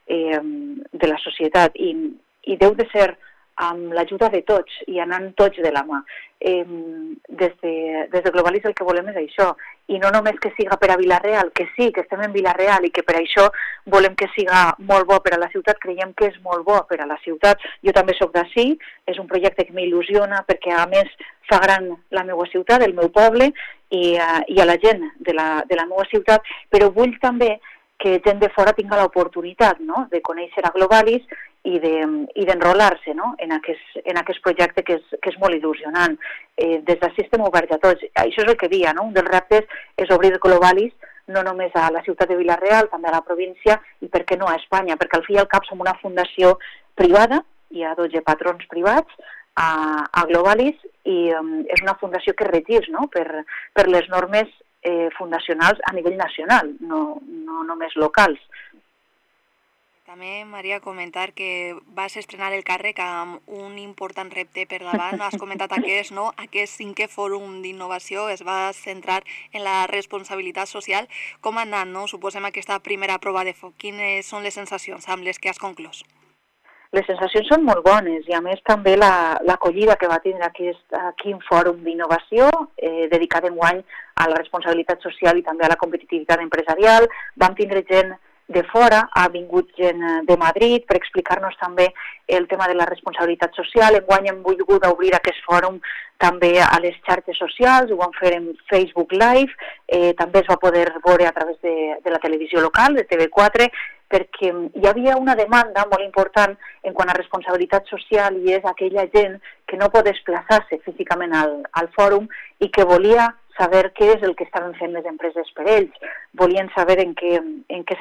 de la societat i deu de ser amb l'ajuda de tots i anant tots de la mà. Des de Globalis el que volem és això, i no només que siga per a Vila-real, que sí, que estem en Vila-real i que per això volem que siga molt bo per a la ciutat, creiem que és molt bo per a la ciutat. Jo també soc d'ací, és un projecte que m'il·lusiona perquè a més fa gran la meva ciutat, el meu poble i a la gent de la meva ciutat, però vull també que gent de fora tinga l'oportunitat, no?, de conèixer a Globalis i d'enrolar-se, no?, en aquest projecte que és molt il·lusionant. Des d'ací estem oberts a tots. Això és el que dia, no?, un dels reptes és obrir Globalis no només a la ciutat de Vila-real, també a la província i per què no a Espanya, perquè al fi i al cap som una fundació privada, hi ha 12 patrons privats a Globalis i és una fundació que regeix, no?, per les normes fundacionals a nivell nacional, no només locals. També, Maria, comentar que vas estrenar el càrrec amb un important repte per davant. Has comentat aquest 5è Fòrum d'Innovació es va centrar en la responsabilitat social. Com ha anat, no? Suposem aquesta primera prova de foc. Quines són les sensacions amb les que has conclòs? Les sensacions són molt bones i a més també l'acollida que va tindre aquí un fòrum d'innovació dedicat enguany a la responsabilitat social i també a la competitivitat empresarial. Vam tindre gent de fora, ha vingut gent de Madrid per explicar-nos també el tema de la responsabilitat social. Enguany hem volgut obrir aquest fòrum també a les xarxes socials, ho vam fer en Facebook Live, també es va poder veure a través de la televisió local, de TV4, perquè hi havia una demanda molt important en quant a responsabilitat social i és aquella gent que no pot desplaçar-se físicament al fòrum i que volia saber què és el que estaven fent les empreses per ells, volien saber en què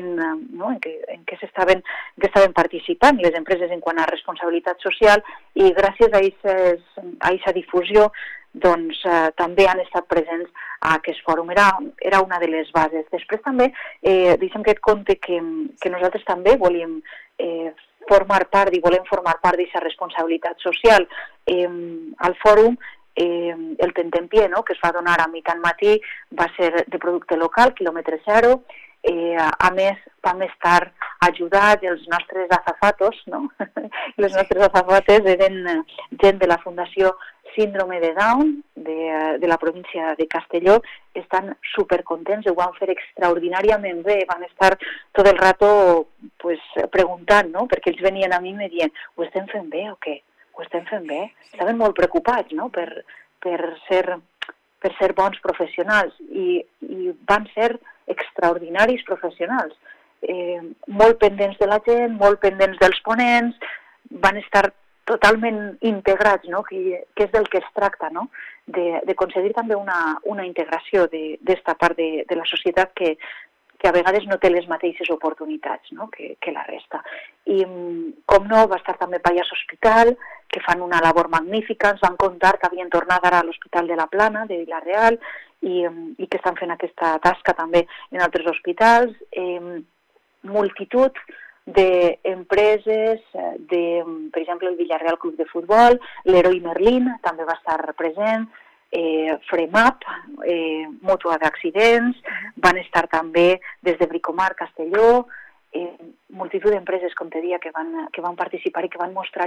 estaven participant les empreses en quant a responsabilitat social i gràcies a aquesta difusió doncs també han estat presents a aquest fòrum. Era una de les bases. Després també, deixem que et conte que nosaltres també volíem formar part d'aquesta responsabilitat social. Al fòrum el tentempié, no?, que es va donar a mitjan matí va ser de producte local, quilòmetre zero. A més, vam estar ajudats els nostres azafatos, no? Les nostres azafates eren gent de la Fundació Síndrome de Down de la província de Castelló. Estan supercontents, ho van fer extraordinàriament bé, van estar tot el rato preguntant, no?, perquè ells venien a mi i me dient, ho estem fent bé o què? Ho estem fent bé? Estaven molt preocupats, no?, per ser bons professionals i van ser extraordinaris professionals, molt pendents de la gent, molt pendents dels ponents, van estar totalment integrats, no?, que és del que es tracta, no?, d'aconseguir també una integració d'esta part de la societat que a vegades no té les mateixes oportunitats, no?, que la resta. I, com no, va estar també Pallars Hospital, que fan una labor magnífica, ens van contar que havien tornat ara a l'Hospital de la Plana, de Vila-real, i que estan fent aquesta tasca també en altres hospitals. Multitud d'empreses, per exemple, el Vila-real Club de Futbol, l'Heroi Merlin també va estar present, Fremap, Mútua d'Accidents, van estar també des de Bricomar, Castelló, multitud d'empreses, com te dia, que van participar i que van mostrar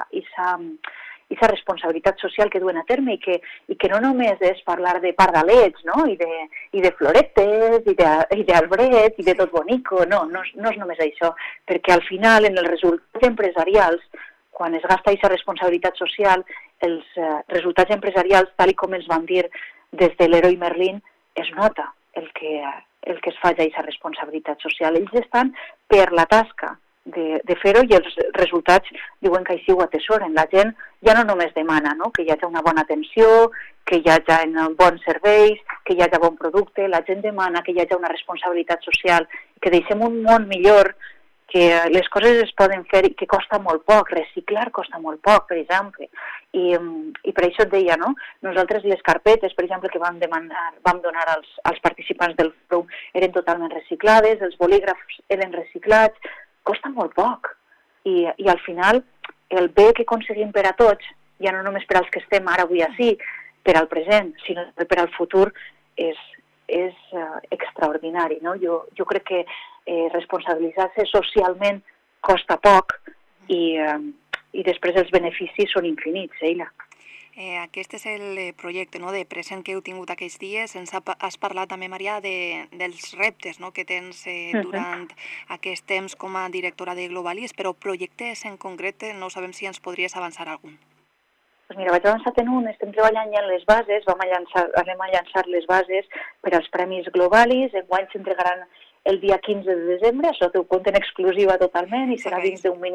aquesta responsabilitat social que duen a terme i que no només és parlar de pardalets, no?, i de floretes, i d'arbrets, i de tot bonico, no és només això, perquè al final, en els resultats empresarials, quan es gasta aquesta responsabilitat social, els resultats empresarials, tal com ens van dir des de l'Heroi Merlin, es nota el que es fa ja aquesta responsabilitat social. Ells estan per la tasca de fer-ho i els resultats diuen que així ho atesoren. La gent ja no només demana, no?, que hi hagi una bona atenció, que hi hagi bons serveis, que hi hagi bon producte, la gent demana que hi hagi una responsabilitat social, que deixem un món millor, que les coses es poden fer i que costa molt poc, reciclar costa molt poc, per exemple. I per això et deia, no?, nosaltres les carpetes, per exemple, que vam donar als participants del fòrum eren totalment reciclades, els bolígrafs eren reciclats, costa molt poc. I al final, el bé que aconseguim per a tots, ja no només per als que estem ara avui així, per al present, sinó per al futur, és extraordinari, no? Jo crec que responsabilitzar-se socialment costa poc i després els beneficis són infinits, Eila. Aquest és el projecte de present que heu tingut aquests dies. Has parlat també, Maria, dels reptes que tens durant aquest temps com a directora de Globalis, però projectes en concret no sabem si ens podries avançar algun. Pues mira, vaig avançar en un, estem treballant ja en les bases, anem a llançar les bases per als Premis Globalis, enguany s'entregaran el dia 15 de desembre, això t'ho conto en exclusiva totalment i serà dins d'un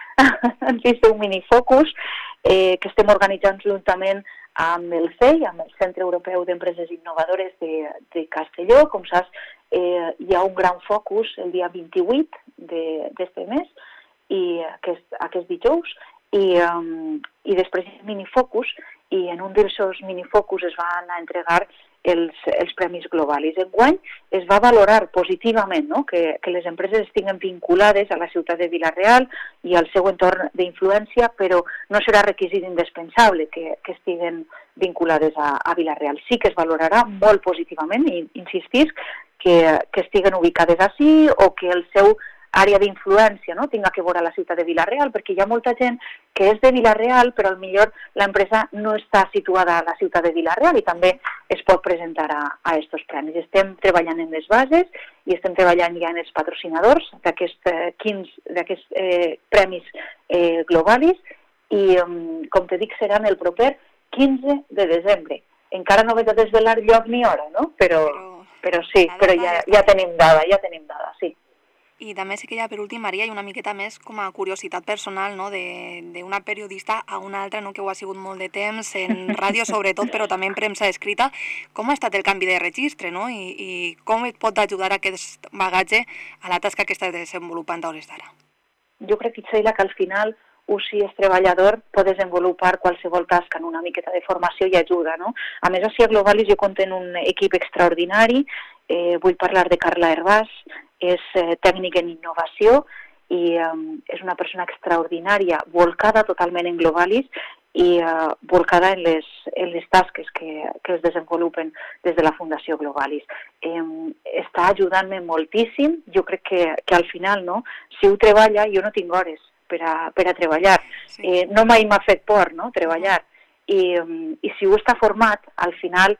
minifocus que estem organitzant juntament amb el CEI, amb el Centre Europeu d'Empreses Innovadores de Castelló. Com saps, hi ha un gran focus el dia 28 d'este mes, i aquest dijous, i després hi ha minifocus, i en un dels minifocus es van a entregar els Premis Globalis. Enguany es va valorar positivament que les empreses estiguen vinculades a la ciutat de Vila-real i al seu entorn d'influència, però no serà requisit indispensable que estiguen vinculades a Vila-real. Sí que es valorarà molt positivament, i insistisc, que estiguen ubicades ací o que el seu àrea d'influència tinga que veure a la ciutat de Vila-real, perquè hi ha molta gent que és de Vila-real, però potser l'empresa no està situada a la ciutat de Vila-real i també es pot presentar a aquests premis. Estem treballant en les bases i estem treballant ja en els patrocinadors d'aquests premis Globalis, i, com te dic, seran el proper 15 de desembre. Encara no vaig a desvelar lloc ni hora, però sí, però ja tenim dada, sí. I també sí que ja per últim, Maria, hi ha una miqueta més com a curiositat personal d'una periodista a una altra, que ho ha sigut molt de temps, en ràdio sobretot, però també en premsa escrita. Com ha estat el canvi de registre, i com et pot ajudar aquest bagatge a la tasca que estàs desenvolupant a hores d'ara? Jo crec, Itzaila, que al final si és treballador pot desenvolupar qualsevol tasca en una miqueta de formació i ajuda. A més, així a Globalis jo compto en un equip extraordinari. Vull parlar de Carla Hervàs, és tècnic en innovació i és una persona extraordinària, volcada totalment en Globalis i volcada en les tasques que es desenvolupen des de la Fundació Globalis. Està ajudant-me moltíssim. Jo crec que al final, si ho treballa, jo no tinc hores per a treballar. No mai m'ha fet por, treballar. I si ho està format, al final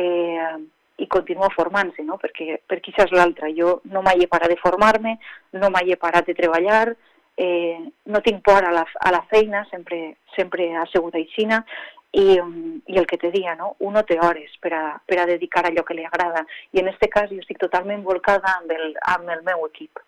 i continua formant-se, perquè això és l'altre. Jo no mai he parat de formar-me, no mai he parat de treballar, no tinc por a la feina, sempre ha sigut aixina, i el que te dia, un no té hores per a dedicar allò que li agrada. I en aquest cas jo estic totalment volcada amb el meu equip.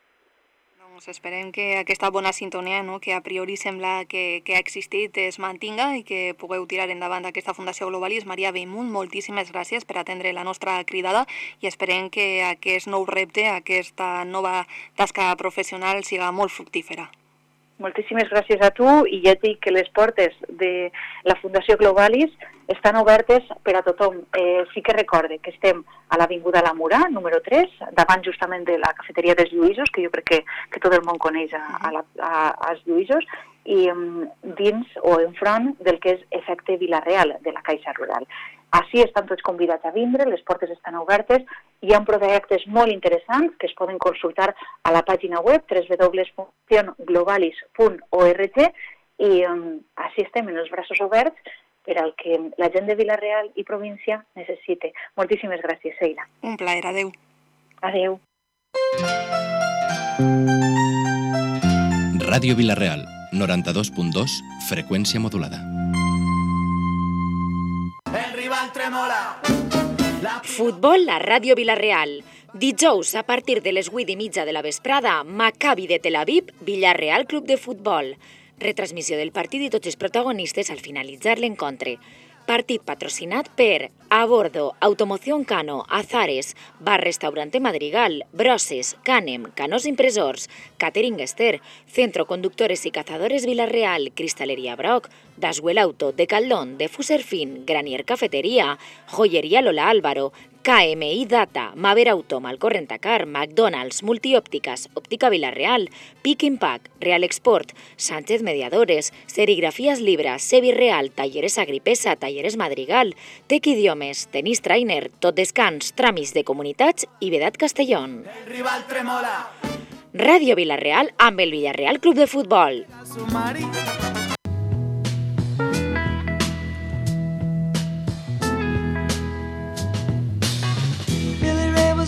Esperem que aquesta bona sintonia, que a priori sembla que ha existit, es mantinga i que pugueu tirar endavant aquesta Fundació Globalis. Maria Bellmunt, moltíssimes gràcies per atendre la nostra cridada i esperem que aquest nou repte, aquesta nova tasca professional siga molt fructífera. Moltíssimes gràcies a tu, i ja et dic que les portes de la Fundació Globalis estan obertes per a tothom. Sí que recorde que estem a l'Avinguda La Murà, número 3, davant justament de la cafeteria dels Lluïsos, que jo crec que tot el món coneix als Lluïsos, i dins o enfront del que és Efecte Vila-real, de la Caixa Rural. Així estan tots convidats a vindre, les portes estan obertes, hi ha projectes molt interessants que es poden consultar a la pàgina web www.globalis.org, i així estem en els braços oberts per al que la gent de Vila-real i província necessite. Moltíssimes gràcies, Sheila. Un plaer, adeu. Adeu. Ràdio Vila-real, 92.2, freqüència modulada. Futbol a Ràdio Vila-real. Dijous, a partir de les 8:30 de la vesprada, Maccabi de Tel Aviv, Vila-real Club de Futbol. Retransmissió del partit i tots els protagonistes al finalitzar l'encontre. Partit patrocinat per Abordo, Automoción Cano, Azares, Bar Restaurante Madrigal, Broses, Canem, Canos Impresors, Catering Ester, Centro Conductores y Cazadores Vila-real, Cristalería Broc, Daswell Auto, Decathlon, Defuser Fin, Granier Cafetería, Joyería Lola Álvaro, KMI Data, Maver Auto, Malcorrentacar, McDonald's, Multiòptiques, Òptica Vilareal, Pick and Pack, Real Export, Sánchez Mediadores, Serigrafías Libra, Sevi Real, Talleres Agripesa, Talleres Madrigal, Tec Idiomes, Tenis Trainer, Tot Descans, Tràmits de Comunitats i Vedat Castellón. El rival tremola. Ràdio Vilareal amb el Villarreal Club de Futbol. Sumari.